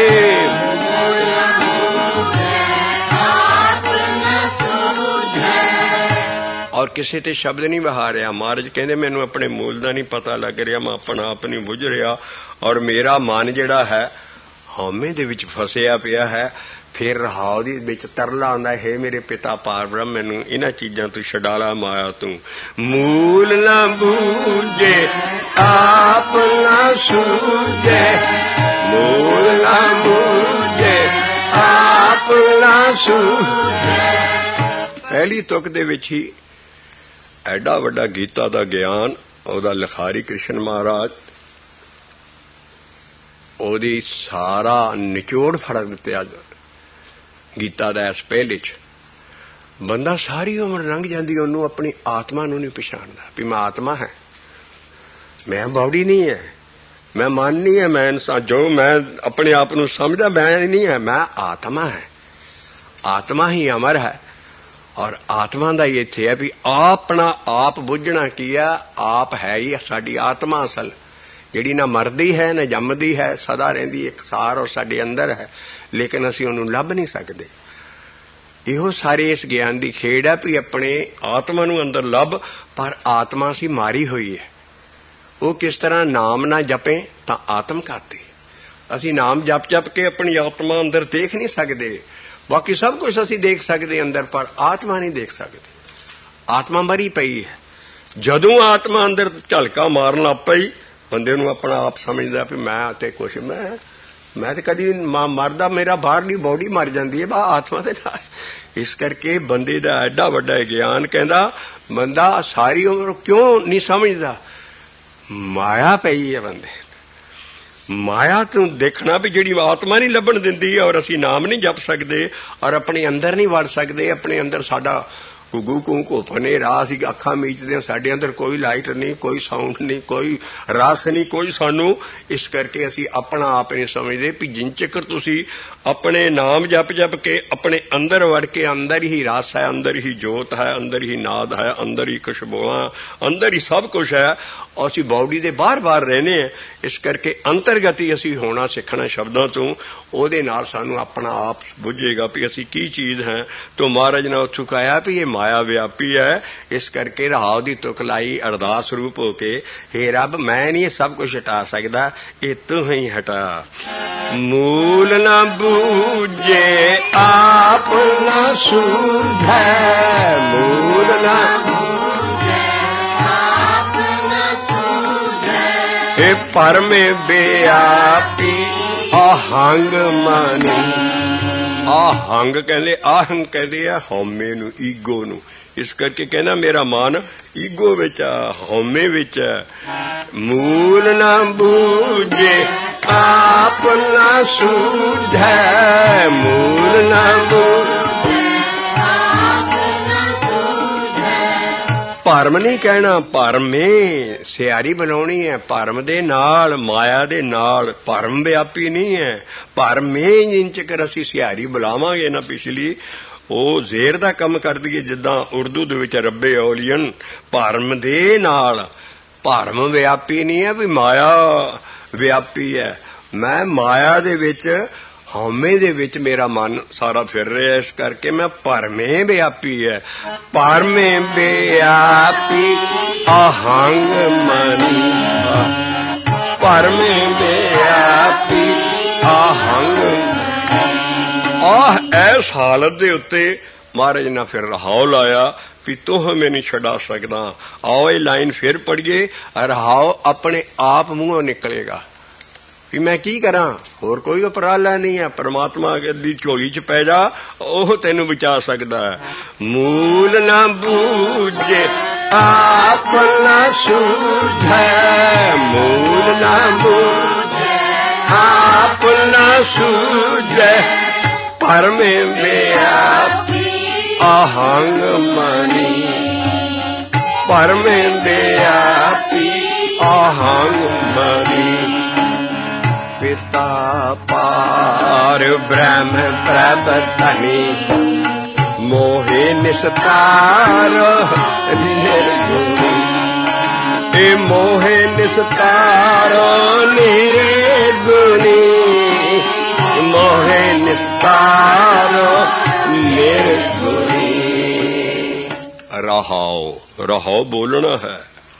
ਔਰ ਕਿਸੇ ਤੇ ਸ਼ਬਦ ਨਹੀਂ ਵਹਾ ਰਿਹਾ। ਮਹਾਰਾਜ ਕਹਿੰਦੇ ਮੈਨੂੰ ਆਪਣੇ ਮੂਲ ਦਾ ਨਹੀਂ ਪਤਾ ਲੱਗ ਰਿਹਾ, ਮੈਂ ਆਪਣਾ ਆਪ ਨਹੀਂ ਬੁੱਝ ਰਿਹਾ, ਔਰ ਮੇਰਾ ਮਨ ਜਿਹੜਾ ਹੈ ਹਉਮੈ ਦੇ ਵਿੱਚ ਫਸਿਆ ਪਿਆ ਹੈ। ਫਿਰ ਰਹਾਉ ਦੇ ਵਿੱਚ ਤਰਲਾ ਆਉਂਦਾ, ਹੈ ਮੇਰੇ ਪਿਤਾ ਪਾਰ ਬ੍ਰਹਮ ਮੈਨੂੰ ਇਹਨਾਂ ਚੀਜ਼ਾਂ ਤੋਂ ਛਡਾ ਲਾ, ਮਾਇਆ ਤੂੰ। ਮੂਲ ਨਾ ਬੂਝੇ ਆਪ ਨਾ ਸੂਝੇ, ਮੂਲ ਨਾ ਬੂਝੇ ਆਪ ਨਾ ਸੂਝੇ। ਪਹਿਲੀ ਤੁਕ ਦੇ ਵਿੱਚ ਹੀ ਐਡਾ ਵੱਡਾ ਗੀਤਾ ਦਾ ਗਿਆਨ ਉਹਦਾ ਲਿਖਾਰੀ ਕ੍ਰਿਸ਼ਨ ਮਹਾਰਾਜ, ਉਹਦੀ ਸਾਰਾ ਨਿਚੋੜ ਫੜਕ ਦਿੱਤੇ। ਅੱਜ ਗੀਤਾ ਦਾ ਇਸ ਪਹਿਲੇ 'ਚ ਬੰਦਾ ਸਾਰੀ ਉਮਰ ਲੰਘ ਜਾਂਦੀ, ਉਹਨੂੰ ਆਪਣੀ ਆਤਮਾ ਨੂੰ ਨਹੀਂ ਪਛਾਣਦਾ ਵੀ ਮੈਂ ਆਤਮਾ ਹੈ, ਮੈਂ ਬਾਡੀ ਨਹੀਂ ਹੈ, ਮੈਂ ਮਨ ਨਹੀਂ ਹੈ, ਮੈਂ ਇਨਸਾਨ ਜੋ ਮੈਂ ਆਪਣੇ ਆਪ ਨੂੰ ਸਮਝਦਾ ਮੈਂ ਨਹੀਂ ਹੈ, ਮੈਂ ਆਤਮਾ ਹੈ। ਆਤਮਾ ਹੀ ਅਮਰ ਹੈ, ਔਰ ਆਤਮਾ ਦਾ ਹੀ ਇੱਥੇ ਹੈ ਵੀ ਆਪਣਾ ਆਪ ਬੁੱਝਣਾ ਕੀ ਆ। ਆਪ ਹੈ ਹੀ ਸਾਡੀ ਆਤਮਾ ਅਸਲ, ਜਿਹੜੀ ਨਾ ਮਰਦੀ ਹੈ ਨਾ ਜੰਮਦੀ ਹੈ, ਸਦਾ ਰਹਿੰਦੀ ਇੱਕ ਸਾਰ ਔਰ ਸਾਡੇ ਅੰਦਰ ਹੈ, ਲੇਕਿਨ ਅਸੀਂ ਉਹਨੂੰ ਲੱਭ ਨਹੀਂ ਸਕਦੇ। ਇਹੋ ਸਾਰੇ ਇਸ ਗਿਆਨ ਦੀ ਖੇਡ ਹੈ ਵੀ ਆਪਣੇ ਆਤਮਾ ਨੂੰ ਅੰਦਰ ਲੱਭ, ਪਰ ਆਤਮਾ ਅਸੀਂ ਮਾਰੀ ਹੋਈ ਹੈ। ਉਹ ਕਿਸ ਤਰ੍ਹਾਂ ਨਾਮ ਨਾ ਜਪੇ ਤਾਂ ਆਤਮ ਘਾਤੇ। ਅਸੀਂ ਨਾਮ ਜਪ ਜਪ ਕੇ ਆਪਣੀ ਆਤਮਾ ਅੰਦਰ ਦੇਖ ਨਹੀਂ ਸਕਦੇ, ਬਾਕੀ ਸਭ ਕੁਝ ਅਸੀਂ ਦੇਖ ਸਕਦੇ ਅੰਦਰ, ਪਰ ਆਤਮਾ ਨਹੀਂ ਦੇਖ ਸਕਦੇ। ਆਤਮਾ ਮਰੀ ਪਈ ਹੈ। ਜਦੋਂ ਆਤਮਾ ਅੰਦਰ ਝਲਕਾ ਮਾਰਨ ਲੱਗ ਪਈ, ਬੰਦੇ ਨੂੰ ਆਪਣਾ ਆਪ ਸਮਝਦਾ ਵੀ ਮੈਂ ਤੇ ਕੁਛ ਮੈਂ ਮੈਂ ਤੇ ਕਦੀ ਮਰਦਾ, ਮੇਰਾ ਬਾਹਰਲੀ ਬੋਡੀ ਮਰ ਜਾਂਦੀ ਹੈ ਬਾ ਆਤਮਾ ਦੇ ਨਾਲ। ਇਸ ਕਰਕੇ ਬੰਦੇ ਦਾ ਐਡਾ ਵੱਡਾ ਗਿਆਨ, ਕਹਿੰਦਾ ਬੰਦਾ ਸਾਰੀ ਉਮਰ ਕਿਉਂ ਨਹੀਂ ਸਮਝਦਾ, ਮਾਇਆ ਪਈ ਹੈ ਬੰਦੇ। ਮਾਇਆ ਤੋਂ ਦੇਖਣਾ ਵੀ ਜਿਹੜੀ ਆਤਮਾ ਨਹੀਂ ਲੱਭਣ ਦਿੰਦੀ, ਔਰ ਅਸੀਂ ਨਾਮ ਨਹੀਂ ਜਪ ਸਕਦੇ, ਔਰ ਆਪਣੇ ਅੰਦਰ ਨਹੀਂ ਵੜ ਸਕਦੇ। ਆਪਣੇ ਅੰਦਰ ਸਾਡਾ ਗੁੱਗੂ ਕੂ ਘੋਪਨੇ ਰਾਹ ਅਸੀਂ ਅੱਖਾਂ ਮੀਚਦੇ ਹਾਂ, ਸਾਡੇ ਅੰਦਰ ਕੋਈ ਲਾਈਟ ਨਹੀਂ, ਕੋਈ ਸਾਊਂਡ ਨਹੀਂ, ਕੋਈ ਰਸ ਨਹੀਂ, ਕੋਈ ਸਾਨੂੰ। ਇਸ ਕਰਕੇ ਅਸੀਂ ਆਪਣਾ ਆਪ ਨਹੀਂ ਸਮਝਦੇ ਵੀ ਜਿੰਨ ਚਿਰ ਤੁਸੀਂ ਆਪਣੇ ਨਾਮ ਜਪ ਜਪ ਕੇ ਆਪਣੇ ਅੰਦਰ ਵੜ ਕੇ, ਅੰਦਰ ਹੀ ਰਸ ਹੈ, ਅੰਦਰ ਹੀ ਜੋਤ ਹੈ, ਅੰਦਰ ਹੀ ਨਾਦ ਹੈ, ਅੰਦਰ ਹੀ ਖੁਸ਼ਬੂਆਂ, ਅੰਦਰ ਹੀ ਸਭ ਕੁਛ ਹੈ। ਅਸੀਂ ਬਾਡੀ ਦੇ ਬਾਹਰ ਬਾਹਰ ਰਹਿੰਦੇ ਹਾਂ। ਇਸ ਕਰਕੇ ਅੰਤਰਗਤੀ ਅਸੀਂ ਹੋਣਾ ਸਿੱਖਣਾ ਸ਼ਬਦਾਂ ਤੋਂ, ਉਹਦੇ ਨਾਲ ਸਾਨੂੰ ਆਪਣਾ ਆਪ ਬੁੱਝੇਗਾ ਵੀ ਅਸੀਂ ਕੀ ਚੀਜ਼ ਹੈ। ਤੋਂ ਮਹਾਰਾਜ ਨੇ ਉੱਥੋਂ ਕਹਾਇਆ ਵੀ ਇਹ ਮਾਇਆ ਵਿਆਪੀ ਹੈ। ਇਸ ਕਰਕੇ ਰਹਾਉ ਦੀ ਤੁਕ ਲਾਈ ਅਰਦਾਸ ਰੂਪ ਹੋ ਕੇ, ਹੇ ਰੱਬ ਮੈਂ ਨਹੀਂ ਇਹ ਸਭ ਕੁਝ ਹਟਾ ਸਕਦਾ, ਇਹ ਤੂੰ ਹੀ ਹਟਾ। ਮੂਲ ਨਾ ਬੂਝੇ ਆਪ ਨਾ ਸੂਝੈ, ਮੂਲ ਨਾ ਇਹ ਪਰਮੇ ਵਿਆਪੀ ਆਹੰਗ ਮਨੀ। ਆਹੰਗ ਕਹਿੰਦੇ, ਆਹੰਗ ਕਹਿੰਦੇ ਆ ਹਉਮੈ ਨੂੰ, ਈਗੋ ਨੂੰ। ਇਸ ਕਰਕੇ ਕਹਿੰਦਾ ਮੇਰਾ ਮਨ ਈਗੋ ਵਿੱਚ ਆ, ਹਉਮੈ ਵਿੱਚ ਹੈ। ਮੂਲ ਨਾ ਬੂਝੇ ਆਪ ਨਾ ਸੂਝੈ, ਮੂਲ ਨਾ ਬੂਝੇ। ਭਰਮ ਨਹੀਂ ਕਹਿਣਾ, ਭਰਮੇ ਸਿਆਰੀ ਬਣਾਉਣੀ ਹੈ, ਭਰਮ ਦੇ ਨਾਲ, ਮਾਇਆ ਦੇ ਨਾਲ। ਭਰਮ ਵਿਆਪੀ ਨਹੀਂ ਹੈ, ਭਰਮੇ ਜਿੰਨ ਚਿਰ ਅਸੀਂ ਸਿਆਰੀ ਬੁਲਾਵਾਂਗੇ ਨਾ ਪਿਛਲੀ, ਉਹ ਜ਼ੇਰ ਦਾ ਕੰਮ ਕਰਦੀ ਹੈ, ਜਿੱਦਾਂ ਉਰਦੂ ਦੇ ਵਿੱਚ ਰੱਬੇ ਔਲੀਅਨ। ਭਰਮ ਦੇ ਨਾਲ, ਭਰਮ ਵਿਆਪੀ ਨਹੀਂ ਹੈ ਵੀ ਮਾਇਆ ਵਿਆਪੀ ਹੈ। ਮੈਂ ਮਾਇਆ ਦੇ ਵਿੱਚ, ਹਉਮੈ ਦੇ ਵਿੱਚ ਮੇਰਾ ਮਨ ਸਾਰਾ ਫਿਰ ਰਿਹਾ, ਇਸ ਕਰਕੇ ਮੈਂ ਭਰਮੇ ਵਿਆਪੀ ਹੈ। ਭਰਮੇ ਵਿਆਪੀ ਆਹੰਗ ਮਨੀ, ਭਰਮੇ ਵਿਆਪੀ ਆਹੰਗ। ਆਹ ਇਸ ਹਾਲਤ ਦੇ ਉੱਤੇ ਮਹਾਰਾਜ ਨੇ ਫਿਰ ਰਹਾਉ ਲਾਇਆ ਵੀ ਤੂੰ ਮੈਂ ਨਹੀਂ ਛਡਾ ਸਕਦਾ। ਆਓ ਇਹ ਲਾਈਨ ਫਿਰ ਪੜ੍ਹੀਏ। ਰਹਾਉ ਆਪਣੇ ਆਪ ਮੂੰਹੋਂ ਨਿਕਲੇਗਾ ਵੀ ਮੈਂ ਕੀ ਕਰਾਂ, ਹੋਰ ਕੋਈ ਉਪਰਾਲਾ ਨਹੀਂ ਹੈ। ਪਰਮਾਤਮਾ ਦੀ ਝੋਲੀ 'ਚ ਪੈ ਜਾ, ਉਹ ਤੈਨੂੰ ਬਚਾ ਸਕਦਾ ਹੈ। ਮੂਲ ਨਾ ਬੂਝੇ ਆਪ ਨਾ ਸੂਝੈ, ਮੂਲ ਨਾ ਬੂਝੇ ਆਪ ਨਾ ਸੂਝੈ। ਭਰਮੇ ਵਿਆਪੀ ਆਹੰਗ ਮਨੀ, ਭਰਮੇ ਵਿਆਪੀ ਆਹੰਗ ਮਨੀ। पिता पार ब्रह्म प्रभ धनी मोहे निस्तार निर्गुणी ए मोहे निस्तार निर्गुणी मोहे निस्तार निर्गुणी। रहाओ रहाओ बोलना है।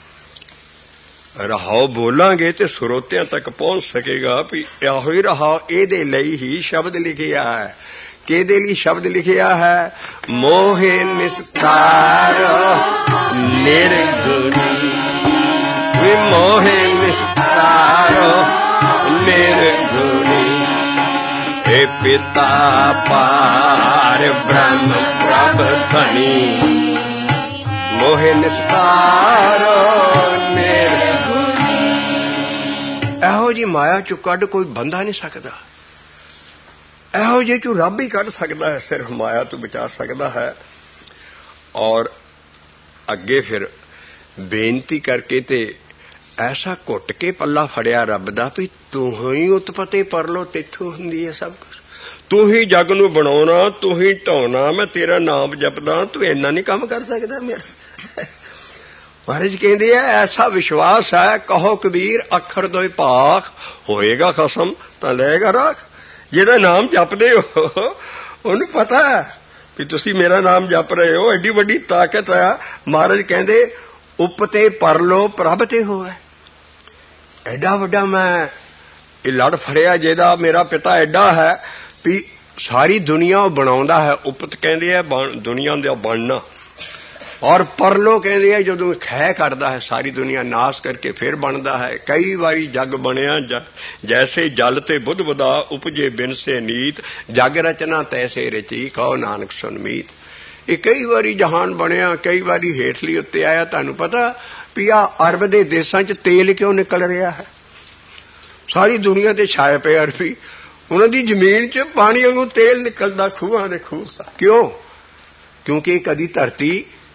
रहाओ बोलांगे तो ਸਰੋਤਿਆਂ तक पहुंच सकेगा भी ਇਹੋ ਹੀ रहाओ ਇਹਦੇ ਲਈ ही शब्द लिखिया है। ਕਿਹਦੇ ਲਈ शब्द लिखिया है? मोहे निस्तार निर्गुणी वे मोहे निस्तार निर्गुणी हे पिता पार ब्रह्म प्रभ धनी मोहे निस्तार निर्गुणी। ਇਹੋ ਜੀ ਮਾਇਆ ਚੋਂ ਕੱਢ ਕੋਈ ਬੰਦਾ नहीं सकता। ਇਹੋ ਜਿਹੇ ਚੋਂ ਰੱਬ ਹੀ ਕੱਢ ਸਕਦਾ है। सिर्फ माया तो बचा सकता है। और ਅੱਗੇ ਫਿਰ ਬੇਨਤੀ ਕਰਕੇ ਤੇ ਐਸਾ ਘੁੱਟ ਕੇ ਪੱਲਾ ਫੜਿਆ ਰੱਬ ਦਾ ਵੀ ਤੂੰ ਹੀ ਉਤਪਤੀ ਪਰਲੋ ਤੇਥੋਂ ਹੁੰਦੀ ਹੈ ਸਭ ਕੁਝ। ਤੂੰ ਹੀ ਜੱਗ ਨੂੰ ਬਣਾਉਣਾ, ਤੂੰ ਹੀ ਢਾਉਣਾ। ਮੈਂ ਤੇਰਾ ਨਾਮ ਜਪਦਾ, ਤੂੰ ਇੰਨਾ ਨਹੀਂ ਕੰਮ ਕਰ ਸਕਦਾ ਮੇਰਾ। ਮਹਾਰਾਜ ਕਹਿੰਦੇ ਆ ਐਸਾ ਵਿਸ਼ਵਾਸ ਹੈ ਕਹੋ ਕਬੀਰ ਅੱਖਰ ਦੋਏ ਭਾਖ ਹੋਏਗਾ ਖਸਮ ਤਾਂ ਲਏਗਾ ਰਾਖ। ਜਿਹਦਾ ਨਾਮ ਜਪਦੇ ਹੋ ਉਹਨੂੰ ਪਤਾ ਹੈ ਵੀ ਤੁਸੀਂ ਮੇਰਾ ਨਾਮ ਜਪ ਰਹੇ ਹੋ। ਐਡੀ ਵੱਡੀ ਤਾਕਤ ਆ। ਮਹਾਰਾਜ ਕਹਿੰਦੇ ਉਪਤੇ ਪਰਲੋ ਪ੍ਰਭ ਤੇ ਹੋਵੇ। ਐਡਾ ਵੱਡਾ ਮੈਂ ਇਹ ਲੜ ਫੜਿਆ ਜਿਹਦਾ ਮੇਰਾ ਪਿਤਾ ਐਡਾ ਹੈ ਵੀ ਸਾਰੀ ਦੁਨੀਆ ਉਹ ਬਣਾਉਂਦਾ ਹੈ। ਉਪਤ ਕਹਿੰਦੇ ਆ ਦੁਨੀਆ ਦਾ ਬਣਨਾ ਔਰ ਪਰਲੋ ਕਹਿੰਦੇ ਆ ਜਦੋਂ ਖੈ ਕਰਦਾ ਹੈ ਸਾਰੀ ਦੁਨੀਆ ਨਾਸ ਕਰਕੇ ਫਿਰ ਬਣਦਾ ਹੈ। ਕਈ ਵਾਰੀ ਜੱਗ ਬਣਿਆ ਜੈਸੇ ਜਲ ਤੇ ਬੁੱਧ ਬੁਦਾ ਉਪਜੇ ਬਿਨ ਸੇ ਨੀਤ ਜਗ ਰਚਨਾ ਤੈਸੇ ਰਚੀ ਕਹੋ ਨਾਨਕ ਸੁਨਮੀਤ। ਇਹ ਕਈ ਵਾਰੀ ਜਹਾਨ ਬਣਿਆ, ਕਈ ਵਾਰੀ ਹੇਠਲੀ ਉੱਤੇ ਆਇਆ। ਤੁਹਾਨੂੰ ਪਤਾ ਵੀ ਆ ਅਰਬ ਦੇ ਦੇਸ਼ਾਂ 'ਚ ਤੇਲ ਕਿਉਂ ਨਿਕਲ ਰਿਹਾ ਹੈ? ਸਾਰੀ ਦੁਨੀਆ ਤੇ ਛਾਏ ਪਏ ਅਰਬੀ। ਉਹਨਾਂ ਦੀ ਜ਼ਮੀਨ 'ਚ ਪਾਣੀ ਵਾਂਗੂ ਤੇਲ ਨਿਕਲਦਾ ਖੂਹਾਂ ਦੇ ਖੂਹ। ਕਿਉਂ? ਕਿਉਂਕਿ ਕਦੀ ਧਰਤੀ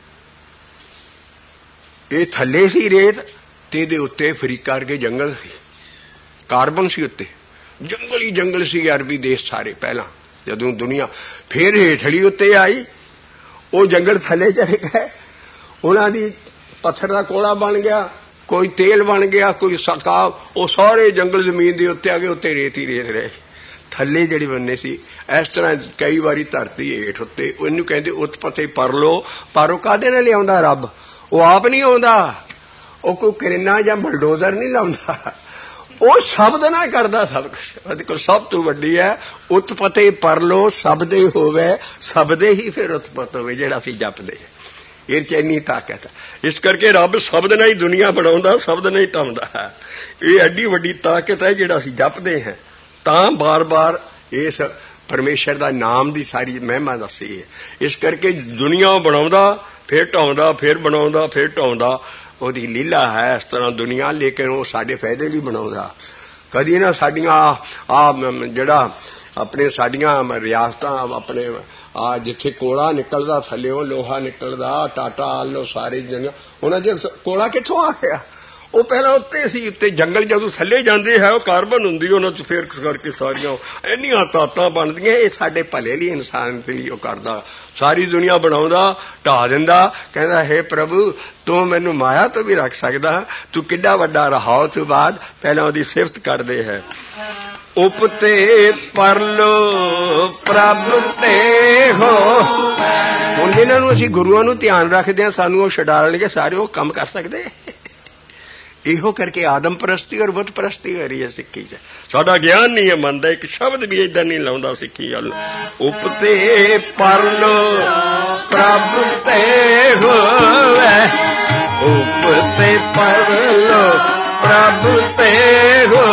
ਇਹ ਥੱਲੇ ਸੀ ਰੇਤ ਤੇ ਇਹਦੇ ਉੱਤੇ ਅਫਰੀਕਾ ਵਰਗੇ ਜੰਗਲ ਸੀ, ਕਾਰਬਨ ਸੀ ਉੱਤੇ, ਜੰਗਲ ਹੀ ਜੰਗਲ ਸੀ ਅਰਬੀ ਦੇਸ਼ ਸਾਰੇ। ਪਹਿਲਾਂ ਜਦੋਂ ਦੁਨੀਆ ਫਿਰ ਹੇਠਲੀ ਉੱਤੇ ਆਈ ਉਹ ਜੰਗਲ ਥੱਲੇ ਚਲੇ ਗਏ। ਉਹਨਾਂ ਦੀ ਪੱਥਰ ਦਾ ਕੋਲਾ ਬਣ ਗਿਆ, ਕੋਈ ਤੇਲ ਬਣ ਗਿਆ, ਕੋਈ ਸਕਾਬ। ਉਹ ਸਾਰੇ ਜੰਗਲ ਜ਼ਮੀਨ ਦੇ ਉੱਤੇ ਆ ਗਏ, ਉੱਤੇ ਰੇਤ ਹੀ ਰੇਤ ਰਹੇ। ਥੱਲੇ ਜਿਹੜੇ ਬੰਨੇ ਸੀ ਇਸ ਤਰ੍ਹਾਂ ਕਈ ਵਾਰੀ ਧਰਤੀ ਹੇਠ ਉੱਤੇ। ਉਹਨੂੰ ਕਹਿੰਦੇ ਉਤਪਤੀ ਪਰਲੋ। ਪਰ ਉਹ ਕਾਹਦੇ ਨਾਲ ਲਿਆਉਂਦਾ ਰੱਬ? ਉਹ ਆਪ ਨਹੀਂ ਆਉਂਦਾ। ਉਹ ਕੋਈ ਕਰੀਨਾ ਜਾਂ ਬਲਡੋਜ਼ਰ ਨਹੀਂ ਲਾਉਂਦਾ। ਉਹ ਸ਼ਬਦ ਨਾਲ ਕਰਦਾ ਸਭ ਕੁਛ। ਉਹਦੇ ਕੋਲ ਸਭ ਤੋਂ ਵੱਡੀ ਹੈ ਉਤਪਤੀ ਪਰਲੋ। ਸ਼ਬਦੇ ਹੋਵੇ ਸ਼ਬਦੇ ਹੀ ਫਿਰ ਉਤਪਤ ਹੋਵੇ ਜਿਹੜਾ ਅਸੀਂ ਜਪਦੇ। ਇਹ 'ਚ ਇੰਨੀ ਤਾਕਤ ਹੈ। ਇਸ ਕਰਕੇ ਰੱਬ ਸ਼ਬਦ ਨਾਲ ਹੀ ਦੁਨੀਆ ਬਣਾਉਂਦਾ, ਸ਼ਬਦ ਨਾਲ ਹੀ ਢਾਉਂਦਾ ਹੈ। ਇਹ ਐਡੀ ਵੱਡੀ ਤਾਕਤ ਹੈ ਜਿਹੜਾ ਅਸੀਂ ਜਪਦੇ ਹਾਂ। ਤਾਂ ਬਾਰ ਬਾਰ ਇਸ ਪਰਮੇਸ਼ਰ ਦਾ ਨਾਮ ਦੀ ਸਾਰੀ ਮਹਿਮਾ ਦੱਸੀ ਹੈ। ਇਸ ਕਰਕੇ ਦੁਨੀਆ ਬਣਾਉਂਦਾ ਫਿਰ ਢਾਉਂਦਾ, ਫਿਰ ਬਣਾਉਂਦਾ, ਫਿਰ ਢਾਉਂਦਾ। ਉਹਦੀ ਲੀਲਾ ਹੈ ਇਸ ਤਰ੍ਹਾਂ ਦੁਨੀਆ। ਲੇਕਿਨ ਉਹ ਸਾਡੇ ਫਾਇਦੇ ਲਈ ਬਣਾਉਂਦਾ। ਕਦੀ ਨਾ ਸਾਡੀਆਂ ਆ ਜਿਹੜਾ ਆਪਣੇ ਸਾਡੀਆਂ ਰਿਆਸਤਾਂ ਆਪਣੇ ਆ ਜਿੱਥੇ ਕੋਲਾ ਨਿਕਲਦਾ ਥੱਲਿਓਂ ਲੋਹਾ ਨਿਕਲਦਾ ਟਾਟਾ ਆਲੋ ਸਾਰੇ ਜਗ੍ਹਾ ਉਹਨਾਂ 'ਚ ਕੋਲਾ ਕਿੱਥੋਂ ਆ ਗਿਆ? ਉਹ ਪਹਿਲਾਂ ਉੱਤੇ ਸੀ। ਉੱਤੇ ਜੰਗਲ ਜਦੋਂ ਥੱਲੇ ਜਾਂਦੇ ਹੈ ਉਹ ਕਾਰਬਨ ਹੁੰਦੀ ਉਹਨਾਂ 'ਚ ਫੇਰ ਕਰਕੇ ਸਾਰੀਆਂ ਇੰਨੀਆਂ ਤਾਤਾਂ ਬਣਦੀਆਂ। ਇਹ ਸਾਡੇ ਭਲੇ ਲਈ ਇਨਸਾਨ ਦੇ ਲਈ ਉਹ ਕਰਦਾ। ਸਾਰੀ ਦੁਨੀਆ ਬਣਾਉਂਦਾ, ਢਾਹ ਦਿੰਦਾ। ਕਹਿੰਦਾ ਹੈ ਪ੍ਰਭੂ ਤੂੰ ਮੈਨੂੰ ਮਾਇਆ ਤੋਂ ਵੀ ਰੱਖ ਸਕਦਾ। ਤੂੰ ਕਿੱਡਾ ਵੱਡਾ ਰਹਾਓ। ਤੋਂ ਬਾਅਦ ਪਹਿਲਾਂ ਉਹਦੀ ਸਿਫਤ ਕਰਦੇ ਹੈ ਉਪਤੇ ਪਰਲੋ ਪ੍ਰਭ ਤੇ ਹੋ। ਹੁਣ ਜਿਹਨਾਂ ਨੂੰ ਅਸੀਂ ਗੁਰੂਆਂ ਨੂੰ ਧਿਆਨ ਰੱਖਦੇ ਹਾਂ ਸਾਨੂੰ ਉਹ ਛਡਾ ਲੈਣਗੇ ਸਾਰੇ। ਉਹ ਕੰਮ ਕਰ ਸਕਦੇ। ਇਹੋ ਕਰਕੇ ਆਦਮ ਪ੍ਰਸਤੀ ਔਰ ਬੁੱਤ ਪ੍ਰਸਤੀ ਹੋ ਰਹੀ ਹੈ ਸਿੱਖੀ 'ਚ। ਸਾਡਾ ਗਿਆਨ ਨਹੀਂ ਹੈ ਮੰਨਦਾ। ਇੱਕ ਸ਼ਬਦ ਵੀ ਏਦਾਂ ਨਹੀਂ ਲਾਉਂਦਾ ਸਿੱਖੀ ਵੱਲ। ਉਪਤੇ ਪਰਲੋ ਪ੍ਰਭ ਤੇ ਹੋਵੇ ਉਪਤੇ ਪਰਲੋ ਪ੍ਰਭ ਤੇ ਹੋ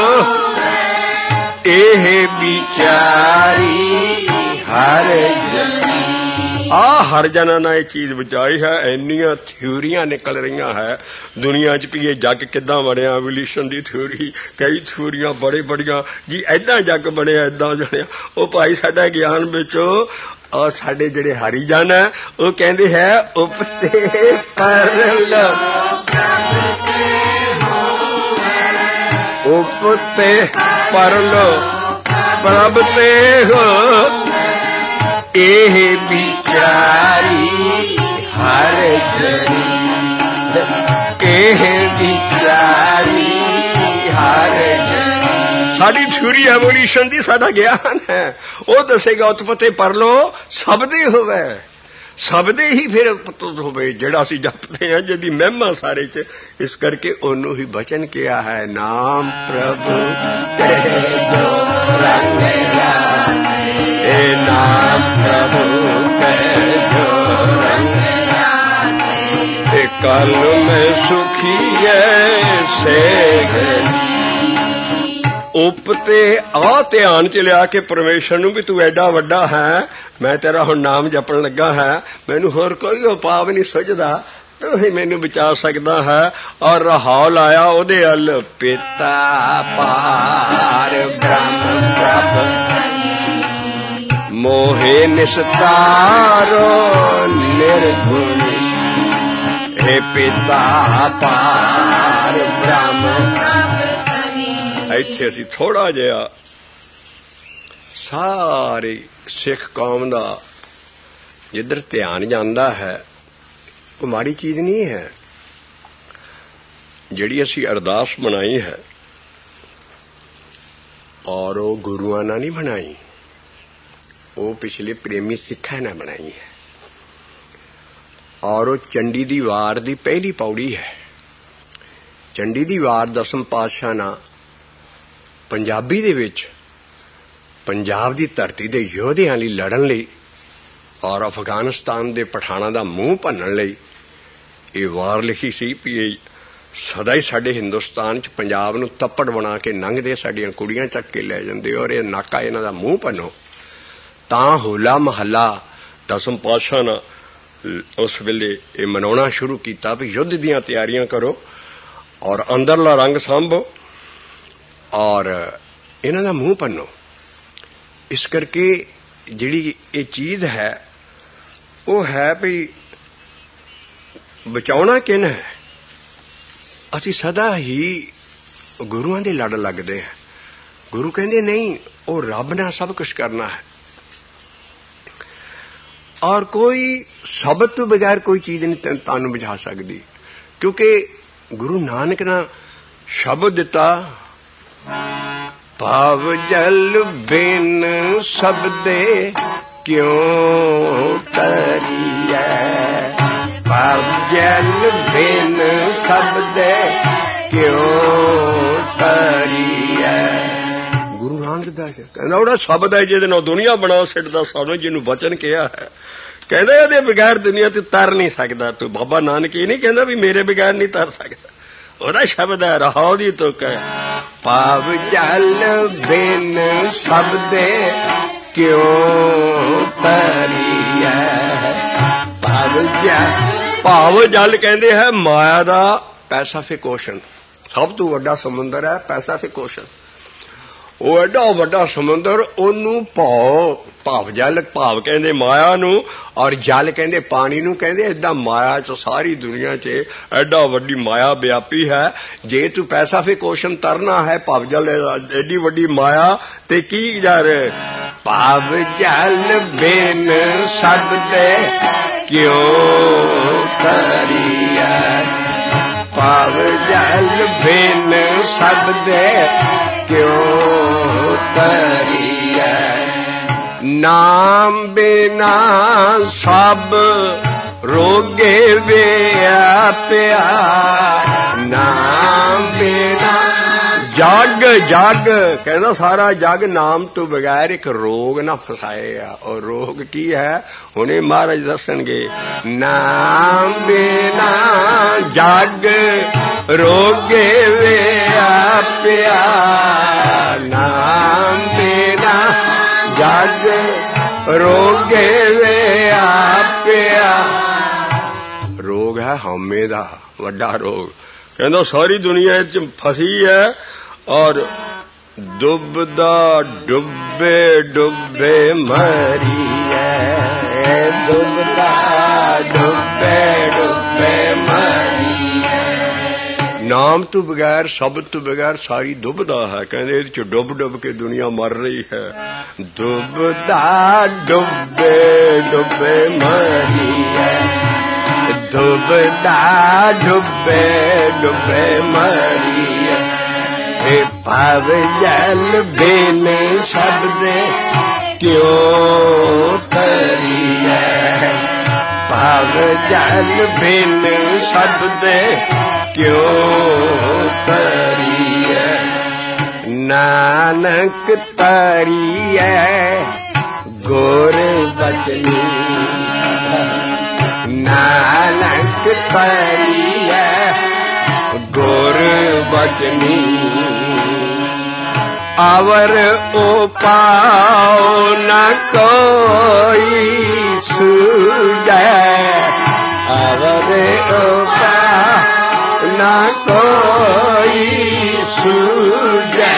ਇਹ ਵਿਚਾਰੀ ਹਰ ਜਨ। ਆ ਹਰ ਜਨਾਂ ਨਾਲ ਇਹ ਚੀਜ਼ ਬਚਾਈ ਹੈ। ਇੰਨੀਆਂ ਥਿਊਰੀਆਂ ਨਿਕਲ ਰਹੀਆਂ ਹੈ ਦੁਨੀਆ 'ਚ ਵੀ ਇਹ ਜੱਗ ਕਿੱਦਾਂ ਬਣਿਆ। ਐਵੋਲਿਊਸ਼ਨ ਦੀ ਥਿਊਰੀ, ਕਈ ਥਿਊਰੀਆਂ ਬੜੇ ਬੜੀਆਂ ਜੀ ਏਦਾਂ ਜੱਗ ਬਣਿਆ ਏਦਾਂ ਬਣਿਆ। ਉਹ ਭਾਈ ਸਾਡਾ ਗਿਆਨ ਵਿੱਚੋਂ ਔਰ ਸਾਡੇ ਜਿਹੜੇ ਹਰੀਜਨ ਹੈ ਉਹ ਕਹਿੰਦੇ ਹੈ ਉਪਤੇ ਪਰਲੋ ਉਪਤੇ परलो प्रभ ते हो एह बिचारी हर जनी एह बिचारी हर जनी। साडी थ्योरी एवोल्यूशन दी साडा ज्ञान है वो दसेगा उत्पत्ति परलो सब दे होवे सब दे ही फिर प्रतुत होवे जिहड़ा असीं जपदे हां जिहदी महिमा सारे च। इस करके ओनू ही बचन किया है नाम प्रभु कहे जो रंग राते ए नाम प्रभु कहे जो रंग राते ए कल में सुखी ऐसे उपते आ ध्यान च लिया के परमेश्वर नूं भी तू एडा वड्डा है मैं तेरा हुण नाम जपण लगा है मैनू होर कोई उपाव नहीं सुझदा तू ही मैनू बचा सकदा है। और रहाल आया ओदे अल पिता पार ब्रह्म प्रभ मोहे निस्तारो निर्गुण हे पिता पार ब्रह्म। ਇੱਥੇ ਅਸੀਂ ਥੋੜਾ ਜਿਹਾ ਸਾਰੀ ਸਿੱਖ ਕੌਮ ਦਾ ਜਿੱਧਰ ਧਿਆਨ ਜਾਂਦਾ ਹੈ ਉਹ ਮਾੜੀ ਚੀਜ਼ ਨਹੀਂ ਹੈ। ਜਿਹੜੀ ਅਸੀਂ ਅਰਦਾਸ ਬਣਾਈ ਹੈ ਔਰ ਉਹ ਗੁਰੂਆਂ ਨਾਲ ਨਹੀਂ ਬਣਾਈ ਉਹ ਪਿਛਲੇ ਪ੍ਰੇਮੀ ਸਿੱਖਾਂ ਨਾਲ ਬਣਾਈ ਹੈ ਔਰ ਉਹ ਚੰਡੀ ਦੀ ਵਾਰ ਦੀ ਪਹਿਲੀ ਪੌੜੀ ਹੈ। ਚੰਡੀ ਦੀ ਵਾਰ ਦਸਮ ਪਾਤਸ਼ਾਹ ਨਾਲ ਪੰਜਾਬੀ ਦੇ ਵਿੱਚ ਪੰਜਾਬ ਦੀ ਧਰਤੀ ਦੇ ਯੋਧਿਆਂ ਲਈ ਲੜਨ ਲਈ ਔਰ ਅਫਗਾਨਿਸਤਾਨ ਦੇ ਪਠਾਣਾਂ ਦਾ ਮੂੰਹ ਭੰਨਣ ਲਈ ਇਹ ਵਾਰ ਲਿਖੀ ਸੀ ਵੀ ਇਹ ਸਦਾ ਹੀ ਸਾਡੇ ਹਿੰਦੁਸਤਾਨ 'ਚ ਪੰਜਾਬ ਨੂੰ ਤੱਪੜ ਬਣਾ ਕੇ ਲੰਘਦੇ ਸਾਡੀਆਂ ਕੁੜੀਆਂ ਚੱਕ ਕੇ ਲੈ ਜਾਂਦੇ ਔਰ ਇਹ ਨਾਕਾ ਇਹਨਾਂ ਦਾ ਮੂੰਹ ਭੰਨੋ। ਤਾਂ ਹੋਲਾ ਮਹੱਲਾ ਦਸਮ ਪਾਤਸ਼ਾਹ ਨੇ ਉਸ ਵੇਲੇ ਇਹ ਮਨਾਉਣਾ ਸ਼ੁਰੂ ਕੀਤਾ ਵੀ ਯੁੱਧ ਦੀਆਂ ਤਿਆਰੀਆਂ ਕਰੋ ਔਰ ਅੰਦਰਲਾ ਰੰਗ ਸਾਂਭੋ और इन्हां दा मूँह भन्नो। इस करके जिहड़ी ये चीज़ है वो है भी बचाउणा किन है। असी सदा ही गुरुआं दे लड़ लगदे हैं। गुरु कहंदे नहीं वो रब नाल सब कुछ करना है और कोई शब्द तो बगैर कोई चीज़ नहीं तुहानूं बुझा सकदी क्योंकि गुरु नानक ने शब्द दिता भाव जल बिन शब्दे क्यों तरिए भाव जल बिन शब्दे क्यों तरिए। गुरु नानक दास कहंदा ओड़ा शब्द है जिहदे नाल दुनिया बना सिटदा सानूं जिहनूं वचन किया है कहंदा इहदे बगैर दुनिया ते तर नहीं सकदा। तू बाबा नानक ये नहीं कहंदा भी मेरे बगैर नहीं तर सकदा ਉਹਦਾ ਸ਼ਬਦ ਹੈ ਰਹਾਉ ਦੀ ਤੁਕ ਹੈ ਭਾਵ ਜਲ ਬਿਨ ਸ਼ਬਦੇ ਕਿਉਂ ਤਰੀਐ ਭਾਵ ਜਲ ਭਾਵ ਜਲ ਕਹਿੰਦੇ ਹੈ ਮਾਇਆ ਦਾ ਪੈਸੀਫਿਕ ਓਸ਼ਨ ਸਭ ਤੋਂ ਵੱਡਾ ਸਮੁੰਦਰ ਹੈ ਪੈਸੀਫਿਕ ਓਸ਼ਨ। ਉਹ ਐਡਾ ਵੱਡਾ ਸਮੁੰਦਰ ਉਹਨੂੰ ਭਾਵ ਭਾਵ ਜਲ ਭਾਵ ਕਹਿੰਦੇ ਮਾਇਆ ਨੂੰ ਔਰ ਜਲ ਕਹਿੰਦੇ ਪਾਣੀ ਨੂੰ ਕਹਿੰਦੇ ਏਦਾਂ ਮਾਇਆ 'ਚ ਸਾਰੀ ਦੁਨੀਆ 'ਚ ਐਡਾ ਵੱਡੀ ਮਾਇਆ ਵਿਆਪੀ ਹੈ। ਜੇ ਤੂੰ ਪੈਸੀਫਿਕ ਓਸ਼ਨ ਤਰਨਾ ਹੈ ਭਾਵ ਜਲ ਐਡੀ ਵੱਡੀ ਮਾਇਆ ਤੇ ਕੀ ਯਾਰ ਭਾਵ ਜਲ ਬਿਨ ਸ਼ਬਦੇ ਕਿਉਂ ਤਰੀਐ ਭਾਵ ਜਲ ਬਿਨ ਸ਼ਬਦੇ क्यों तरिए नाम बिना सब रोगे व्याप्या नाम बिना जग जग कहना सारा जग नाम तो बगैर एक रोग ना फसाए और रोग की है हुणे महाराज दसणगे नाम बिना जग रोगे व्याप्या नाम बिना जग रोगे व्याप्या। रोग है हौमे दा वड्डा रोग कहंदा सारी दुनिया च फसी है और डुबदा डुबे डुबे मरी है डुबदा डुबे डुबे मरी है ना नाम तो बगैर, शब्द तो बगैर सारी दुबदा है। कहते इहदे च डुब डुब के दुनिया मर रही है। दुबदा डुबे डुबे मरी है, दुबदा डुबे डुबे मरी है। हे पाव जल बिन शब्द क्यों तरी है, पाव जल बिन शब्द क्यों तरी है। नानक तरी है गोर बचनी, नानक तरी है गोर बचनी। अवर ओ पाओ न कोई सूझे, अवर ओ पाओ न कोई सूझे।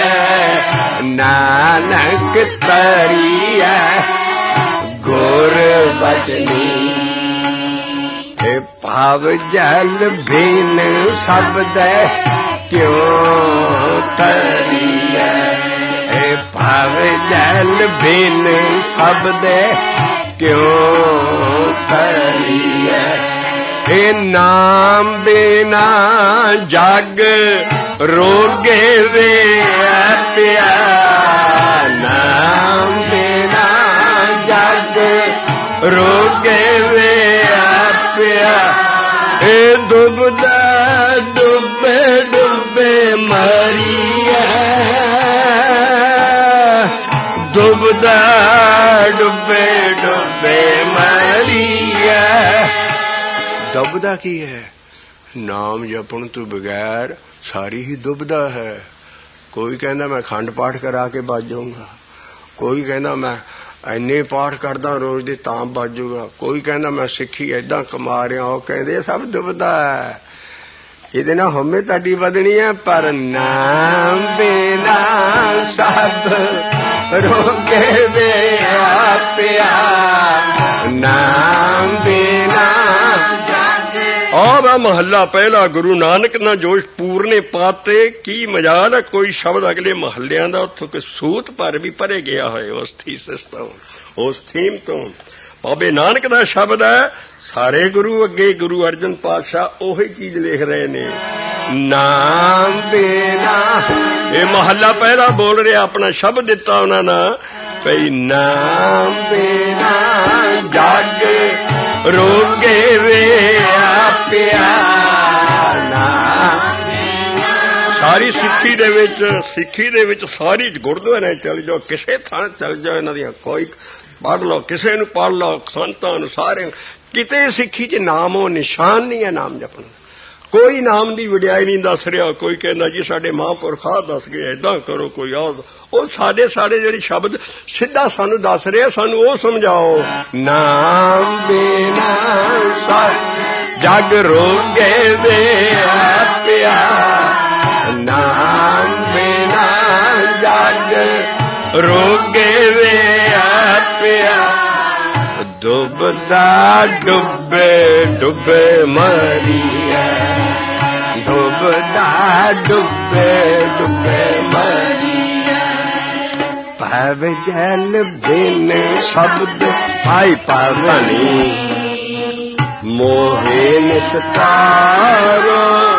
नानक तरिया गोर बचनी, हे पाव जल बिन शब्द क्यों तरिया, हे पाव जल बिन शब्द क्यों तरिया। हे नाम बिना जग रोगे वे प्या, नाम बिना जग रोगे वे प्या। हे डुबदा डुबे डुबे मरिया, डुबदा डुबे डुबे मरिया। दुबदा की है? नाम जपण तो बगैर सारी ही दुबदा है। कोई कहना मैं खंड पाठ करा के बच जाऊंगा, कोई कहना मैं इन्ने पाठ करदा रोज दे तां बच जाऊंगा, कोई कहना मैं सिक्खी ऐदां कमा रहा। वो कहते सब दुबदा है, ਇਹਦੇ ਨਾਲ ਹਉਮੈ ਤੁਹਾਡੀ ਵਧਣੀ ਹੈ। ਪਰ ਨਾਮ ਬਿਨਾ ਸਭ ਰੋਗੇ ਵੇ ਆਪਿਆ, ਨਾਮ ਬਿਨਾ ਆ महला पहला गुरु नानक ना जोश पूरने पाते की मजाल है। कोई शब्द अगले महलियां दा उत्थों के सूत पर भी भरे गया है उस थीसिस तो, उस थीम तो। बाबे नानक दा शब्द है, सारे गुरु अगे गुरु अर्जन पातशाह ओही चीज लिख रहे ने। नाम बिना ये महला पहला बोल रहे अपना शब्द दिता उन्होंने भई नाम बिना जग रोगे वे आपिया। सारी सिੱਖੀ ਦੇ ਵਿੱਚ ਸਿੱਖੀ ਦੇ ਵਿੱਚ ਸਾਰੀ ਗੁਰਦੁਆਰੇ ਚਲ ਜਾਓ, ਕਿਸੇ ਥਾਂ ਚਲ ਜਾਓ, ਇਹਨਾਂ ਦੀਆਂ ਕੋਈ ਪੜ੍ਹ ਲਓ, ਕਿਸੇ ਨੂੰ ਪੜ੍ਹ ਲਓ, ਸੰਤਾਂ ਨੂੰ ਸਾਰੇ ਕਿਤੇ ਸਿੱਖੀ 'ਚ ਨਾਮ ਉਹ ਨਿਸ਼ਾਨ ਨਹੀਂ ਹੈ ਨਾਮ ਜਪਣ। ਕੋਈ ਨਾਮ ਦੀ ਵਡਿਆਈ ਨਹੀਂ ਦੱਸ ਰਿਹਾ। ਕੋਈ ਕਹਿੰਦਾ ਜੀ ਸਾਡੇ ਮਹਾਂਪੁਰਖ ਆਹ ਦੱਸ ਗਏ ਏਦਾਂ ਕਰੋ, ਕੋਈ ਆਹ। ਉਹ ਸਾਡੇ ਸਾਡੇ ਜਿਹੜੇ ਸ਼ਬਦ ਸਿੱਧਾ ਸਾਨੂੰ ਦੱਸ ਰਿਹਾ, ਸਾਨੂੰ ਉਹ ਸਮਝਾਓ। ਨਾਮ ਬਿਨਾ ਜਗ ਰੋਗੇ ਵੇ ਆਪਿਆ, ਨਾਮ ਬਿਨਾ ਜਗ ਰੋਗੇ ਵੇ ਆਪਿਆ। डुबदा डुबे डुबे मरिया, डुबदा डुबे डुबे मरिया। पाव जल बिन शब्द पाई पावनी, मोहे निस्तारो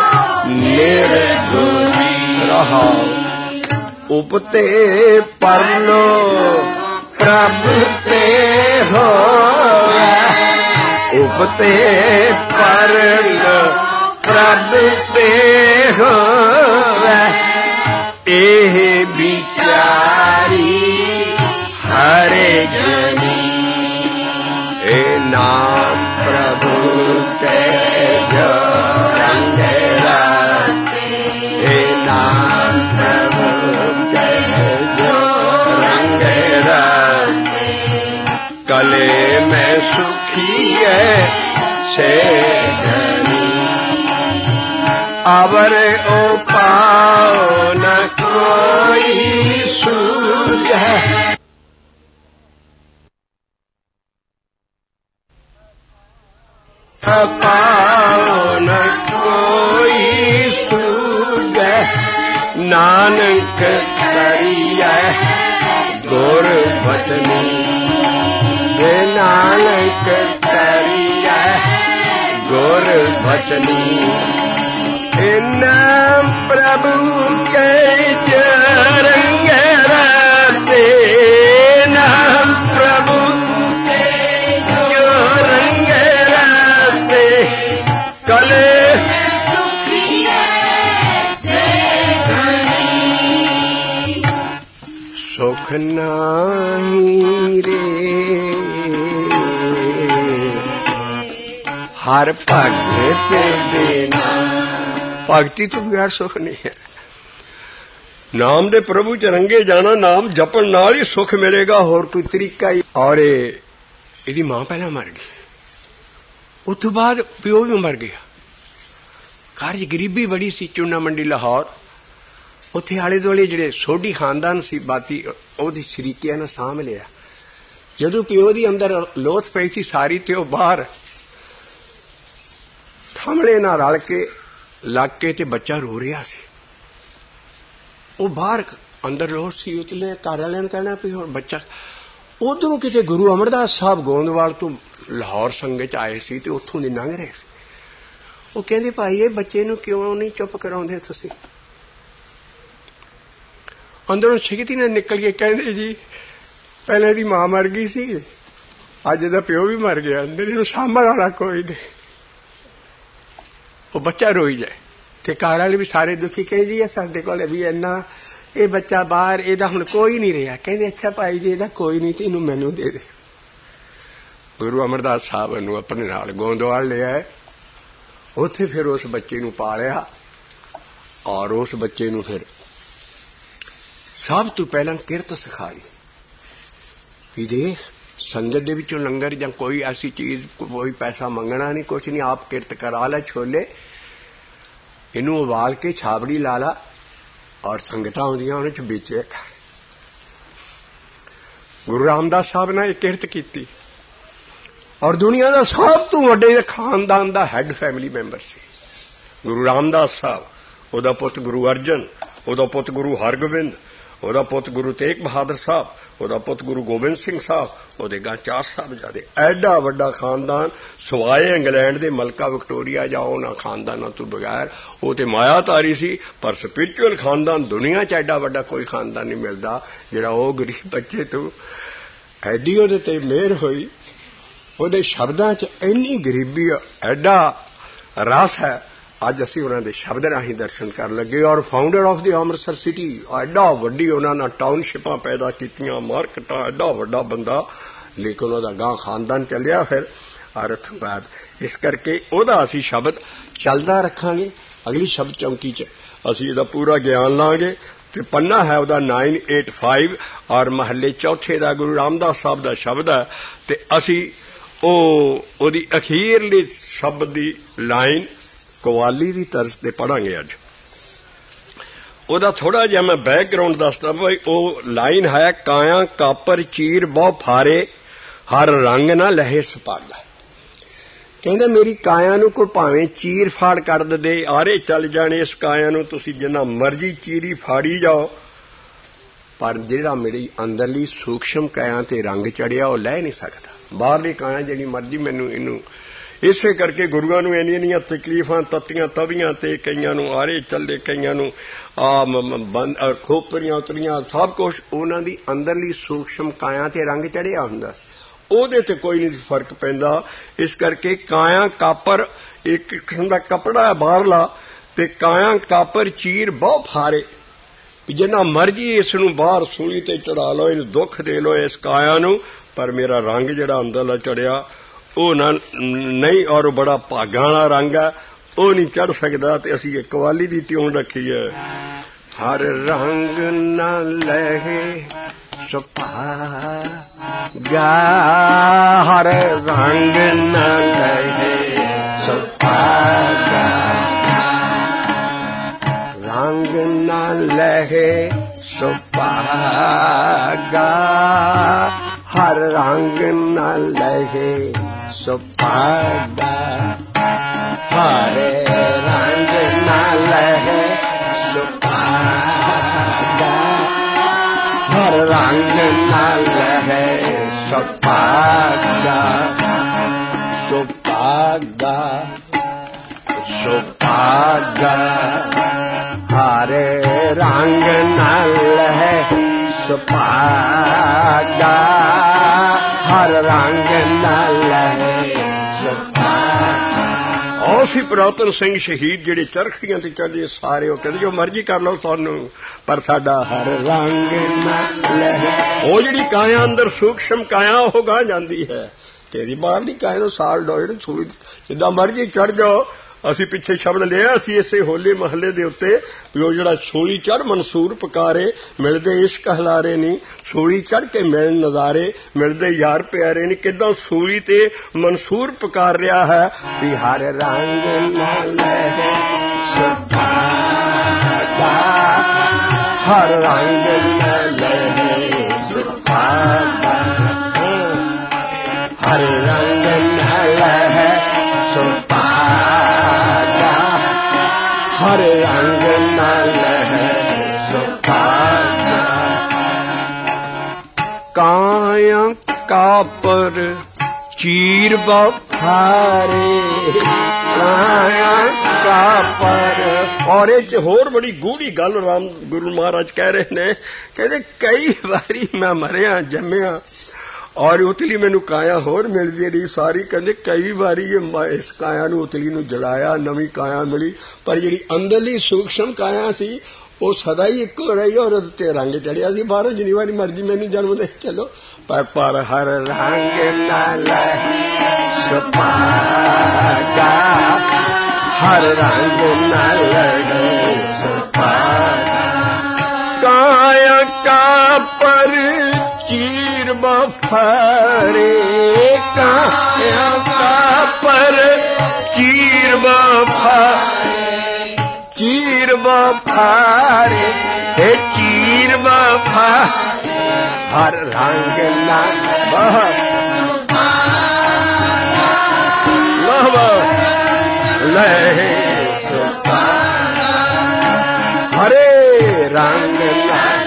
निर्दोषी रहा। उपते परलो प्रभ ते हो, उपते परलो प्रभ ते हो। एह बिचारी हरे जनी, ए नाम प्रभु के जो रंग राते, ए नाम प्रभु के जो रंग राते। कले में सुखी है से धनी, अवर ओ पाओ न कोई सूझे। पाओ न कोई सूझे, नानक करिया गुर बचनी, हे नानक करिया गुर बचनी। नाम प्रभु के चरण राते, नाम प्रभु के चरण राते, कले सुख नाही रे, हर भगत देना। भगती तो बगैर सुख नहीं है। नाम दे प्रभु च रंगे जाना, नाम जपन नाल ही सुख मिलेगा, होर कोई तरीका ही। और इहदी मां पहला मर गई, उस तो बाद प्यो भी मर गया। घर च गरीबी बड़ी सी, चूना मंडी लाहौर, उत्थे आले दुआले जिहड़े सोढी खानदान सी, बाती ओहदी शरीकियां ने साम लिया। जदों प्यो दी अंदर लोथ पई सी सारी, ते ओह बाहर थमले नाल रल के लग के ते बच्चा रो रहा सी। वो बाहर अंदर लोथ सी, उतले घर वालियां ने कहना भी हुण बच्चा। उधरों किते गुरु अमरदास साहब गोंदवाल तो लाहौर संगत आए सी, ते उत्थों दी लंघ रहे सी। वो कहंदे भाई ये बच्चे नूं क्यों नहीं चुप कराउंदे तुसीं? अंदरों छेती ने निकल के कहंदे जी पहले दी मां मर गई सी, अज दा प्यो भी मर गया, अंदर इहनूं सांभण वाला कोई नहीं। वो बच्चा रोई जाए, ते घर वाले भी सारे दुखी, कहे जी साडे कोल भी इन्ना, ये बच्चा बाहर, इहदा हुण कोई नहीं रहा। कहंदे अच्छा भाई जी इहदा कोई नहीं, ते इहनूं मैनूं दे दे। गुरु अमरदास साहब नूं अपने नाल गोंदवाल ले आए, उत्थे फिर उस बच्चे नूं पालिया, और उस बच्चे नूं फिर सब तो पहला किरत सिखाई भी देख, संगत दे विचों लंगर जां कोई ऐसी चीज, कोई पैसा मंगना नहीं, कुछ नहीं, आप किरत करा लै, छोले इनू उबाल के छाबड़ी ला ला, और संगतां आउंदियां उहदे च बेचे। गुरु रामदास साहब ने एक किरत की, और दुनिया का सब तो वड्डे खानदान का हैड फैमिली मैंबर सी गुरु रामदास साहब। उहदा पुत गुरु अर्जन, उहदा पुत गुरु हरगोबिंद, उहदा पुत गुरु तेग बहादुर साहब, उहदा पुत गुरु गोबिंद सिंह साहब, उहदे गां चार साहबजादे। एडा वड्डा खानदान, सवाए इंग्लैंड दे मलका विक्टोरिया जाओ, उन्हां खानदानां तो बगैर वो तो मायाधारी सी, पर स्पिरिचुअल खानदान दुनिया च एडा वड्डा कोई खानदान नहीं मिलता जिहड़ा वो गरीब बच्चे तो एडी उहदे ते मेहर होई। उहदे शब्दां च इन्नी गरीबी, एडा रस है। अज असीं उन्हां दे शब्द राहीं दर्शन कर लगे। और founder of the Amritsar city, एडा वड्डी उन्हां टाउनशिपां पैदा कीतियां, मार्केटां, एडा वड्डा बंदा, लेकिन उहदा गां खानदान चलिया फिर अरथ बाद। इस करके उहदा असीं शब्द चलदा रखांगे। अगली शब्द चौंकी च असीं इहदा पूरा ज्ञान लांगे। ते पन्ना है उहदा नाइन एट फाइव, और महले चौथे दा गुरु रामदास साहब दा शब्द है। ते असीं ओह ओहदी अखीरली शब्द दी लाइन कवाली दी तर्ज ते पढ़ांगे। अज ओहदा थोड़ा जिहा मैं बैकग्राउंड दसदा भाई। ओह लाइन है, काया कापर चीर बहु फारे, हर रंग ना लहे सपागा। कहंदा मेरी काया नूं कोई भावें चीर फाड़ कर दे, आरे चल जाने, इस काया नूं तुसीं जिन्ना मर्जी चीरी फाड़ी जाओ, पर जिहड़ा मेरी अंदरली सूक्ष्म काया ते रंग चढ़िया वो लह नहीं सकता। बाहरली काया जिहड़ी मर्जी मैनूं इनूं। इसे करके गुरुआं नूं इन्नियां इन्नियां तकलीफां तत्तियां तवियां ते कईयां नूं आरे चले, कईयां नूं आ खोपरियां उतरियां, सब कुछ उन्हां दी अंदरली सूक्ष्म काया ते रंग चढ़िया हुंदा, ओहदे ते कोई नहीं फर्क पैंदा। इस करके काया कापर एक किस्म दा कपड़ा है बाहरला, ते काया कापर चीर बहु फारे, जिन्ना मर्जी इस नूं बाहर सूली ते चढ़ा लो, इनूं दुख दे लो इस काया नूं, पर मेरा रंग जिहड़ा अंदरला चढ़िया ਉਹ ਨਾ नहीं, और बड़ा भागां वाला रंग है, ਉਹ नहीं चढ़ सकता। ते असीं एक कवाली दी ट्यून रखी है, हर रंग न लहे सुभागा, हर रंग न लहे सुभागा, रंग न लहे सुभागा, हर रंग न लहे सुभागा, हरे रंग न लहे सुभागा। नाल है सुभागा सुभागा सुभागा हरे रंग नाल है सुभागा हर रंग नाल है सुभागा। उसी पुरातन सिंह शहीद जिहड़े चरखियां ते चढ़े सारे वो कहते जो मर्जी कर लो सानू पर साडा हर रंग नाल है। वो जिहड़ी काया अंदर सूक्ष्म काया वो गा जाती है। तेरी बाहरली काया नूं साल डोए सूई जिद्दां मर्जी चढ़ जाओ। असी पिछे शब्द लिया असी इसे होले महल्ले दे उत्ते वो जिहड़ा सूली चढ़ मंसूर पकारे मिलदे इश्क हलारे नहीं सूली चढ़ के मिल नजारे मिलदे यार प्यारे नहीं। किदां सूली ते मंसूर पकार रहा है भी हर रंग नाल है सुभागा हर रंग नाल है सुभागा हर रंग नाल है सुभागा हर रंग नाल है सुभागा। काया का पर चीर बफारे काया का पर और एक होर बड़ी गूढ़ी गल राम गुरु महाराज कह रहे ने कहते कई बारी मैं मरिया जम्मिया और उतली मैनू काया होर मिलती रही सारी कहते कई बारी ये इस काया नू उतली नू जलाया नवी काया मिली पर जी अंदरली सूक्ष्म काया सी वो सदा ही एक रही और उसते रंग चढ़िया सी बाहरों जिनी बारी मर्जी मैनू जन्म दे चलो पर पर हर रंग नाल सुभागा हर रंग नाल सुभागा। काया का पर चीर बफारे काया का पर चीर बफारे चीर बफारे हे चीर बफारे हर रंग नाल लहे सुभागा हरे रंग नाल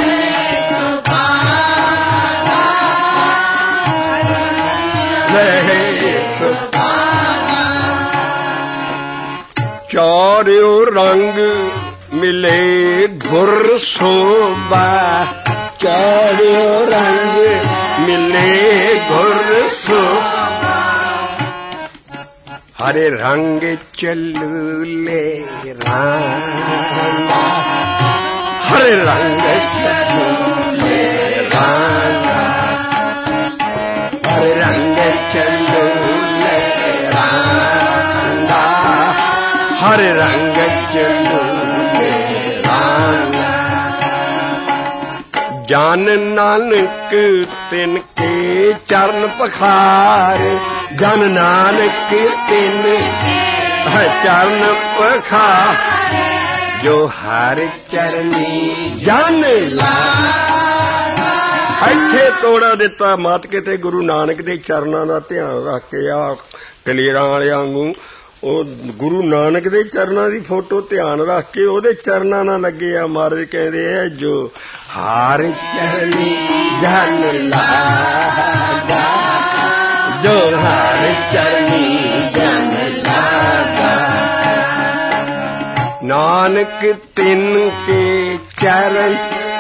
चारों रंग मिले घुर शोभा चारों रंग मिले घुर शोभा हरे रंग चलू ले रांगा हरे रंग चलू ले रांगा हरे रंग चलू ले रांगा हरे रंग चलू ले रांगा। जान नानक तिनके चरण पखारे जन नानक तिन चरण पखारे जो हर चरनी जन इत्थे तोड़ा दिता मत के ते गुरु नानक दे चरनां दा ध्यान रख के आ कलेरां वालियां वांगू ओ गुरु नानक दे चरनां दी फोटो ध्यान रख के ओदे चरनां नाल लगे आ महाराज कहंदे आ जो हर चरनी जन लागा जो हर चरनी जन लागा नानक तिन के चरण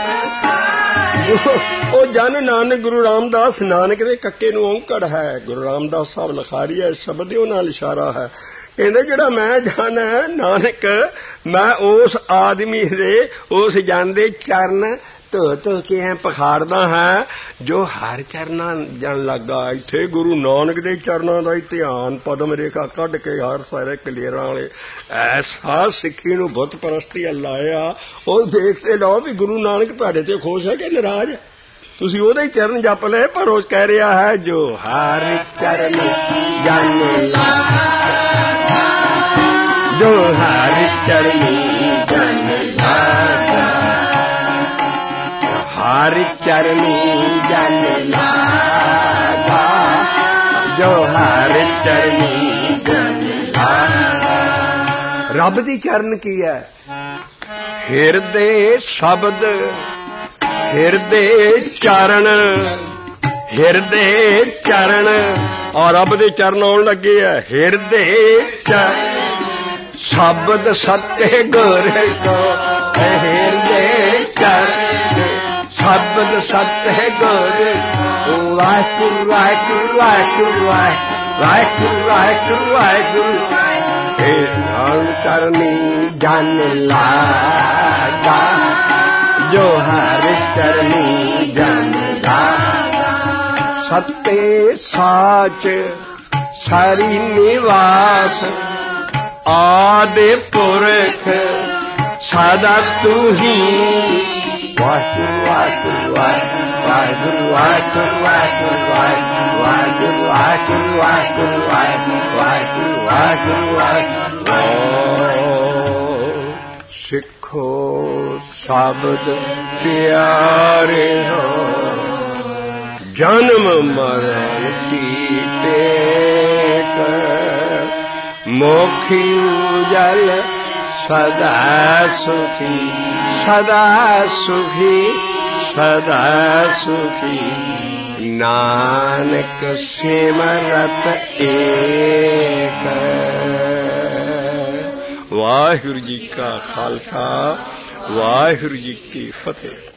ओ जन नानक गुरु रामदास नानक दे कक्के नूं औंकड़ है गुरु रामदास साहब लखारी है शब्द दे नाल इशारा है कहंदे जिहड़ा मैं जन है नानक मैं उस आदमी दे उस जन दे चरण धो धो के पखाड़दा है जो हर चरना जन लगा। इत्थे गुरु नानक दे चरना दा ध्यान पदम रेखा कढ के हर सारे कलेरां वाले ऐसा सिक्खी नूं बुत परस्ती लाया ओ देखते लो भी गुरु नानक तुहाडे ते खुश है कि नाराज है तुसीं ओहदे चरण जप ले पर ओ कह रहा है जो हर चरण जन लागा जो हर चरण जन लागा हर चरनी जन लागा जो हर चरनी जन लागा। रब दी चरण की है हिरदे शब्द ਹਿਰਦੇ ਚਰਨ ਹਿਰਦੇ ਚਰਨ ਔਰ ਰੱਬ ਦੇ ਚਰਨ ਆਉਣ ਲੱਗੇ ਆ ਹਿਰਦੇ ਚਰਨ ਸ਼ਬਦ ਸੱਤੇ ਗੁਰ ਕੋ ਹਿਰਦੇ ਚਰਨ ਸ਼ਬਦ ਸੱਤੇ ਗੁਰ ਵਾਹਿਗੁਰੂ ਵਾਹਿਗੁਰੂ ਵਾਹਿਗੁਰੂ ਵਾਹਿਗੁਰੂ ਵਾਹਿਗੁਰੂ ਵਾਹਿਗੁਰੂ ਇਹ ਨਾਮ ਕਰਨੀ ਜਨ ਲਾਗਾ ਜੋ ਹਰ ਕਰਨੀ ਜਨ ਲਾਗਾ ਸੱਤੇ ਸਾਚ ਸਾਰੀ ਨਿਵਾਸ ਆਦਿ ਪੁਰਖ ਸਦਾ ਤੂੰ ਹੀ ਵਾਹਿਗੁਰੂ ਵਾਹਿਗੁਰੂ ਵਾਹਿਗੁਰੂ ਵਾਹਿਗੁਰੂ ਵਾਹਿਗੁਰੂ ਵਾਹਿਗੁਰੂ ਵਾਹਿਗੁਰੂ ਵਾਹਿਗੁਰੂ ਵਾਹਿਗੁਰੂ ਵਾਹਿਗੁਰੂ ਵਾਹਿਗੁਰੂ ਸਿੱਖੋ ਸ਼ਬਦ ਪਿਆਰੇ ਹੋ ਜਨਮ ਮਰਨ ਕੀ ਟੇਕ ਮੋਖੀ ਉਜਲ ਸਦਾ ਸੁਖੀ ਸਦਾ ਸੁਖੀ ਸਦਾ ਸੁਖੀ ਨਾਨਕ ਸਿਮਰਤ ਏਕ ਵਾਹਿਗੁਰੂ ਜੀ ਕਾ ਖਾਲਸਾ ਵਾਹਿਗੁਰੂ ਜੀ ਕੀ ਫਤਿਹ।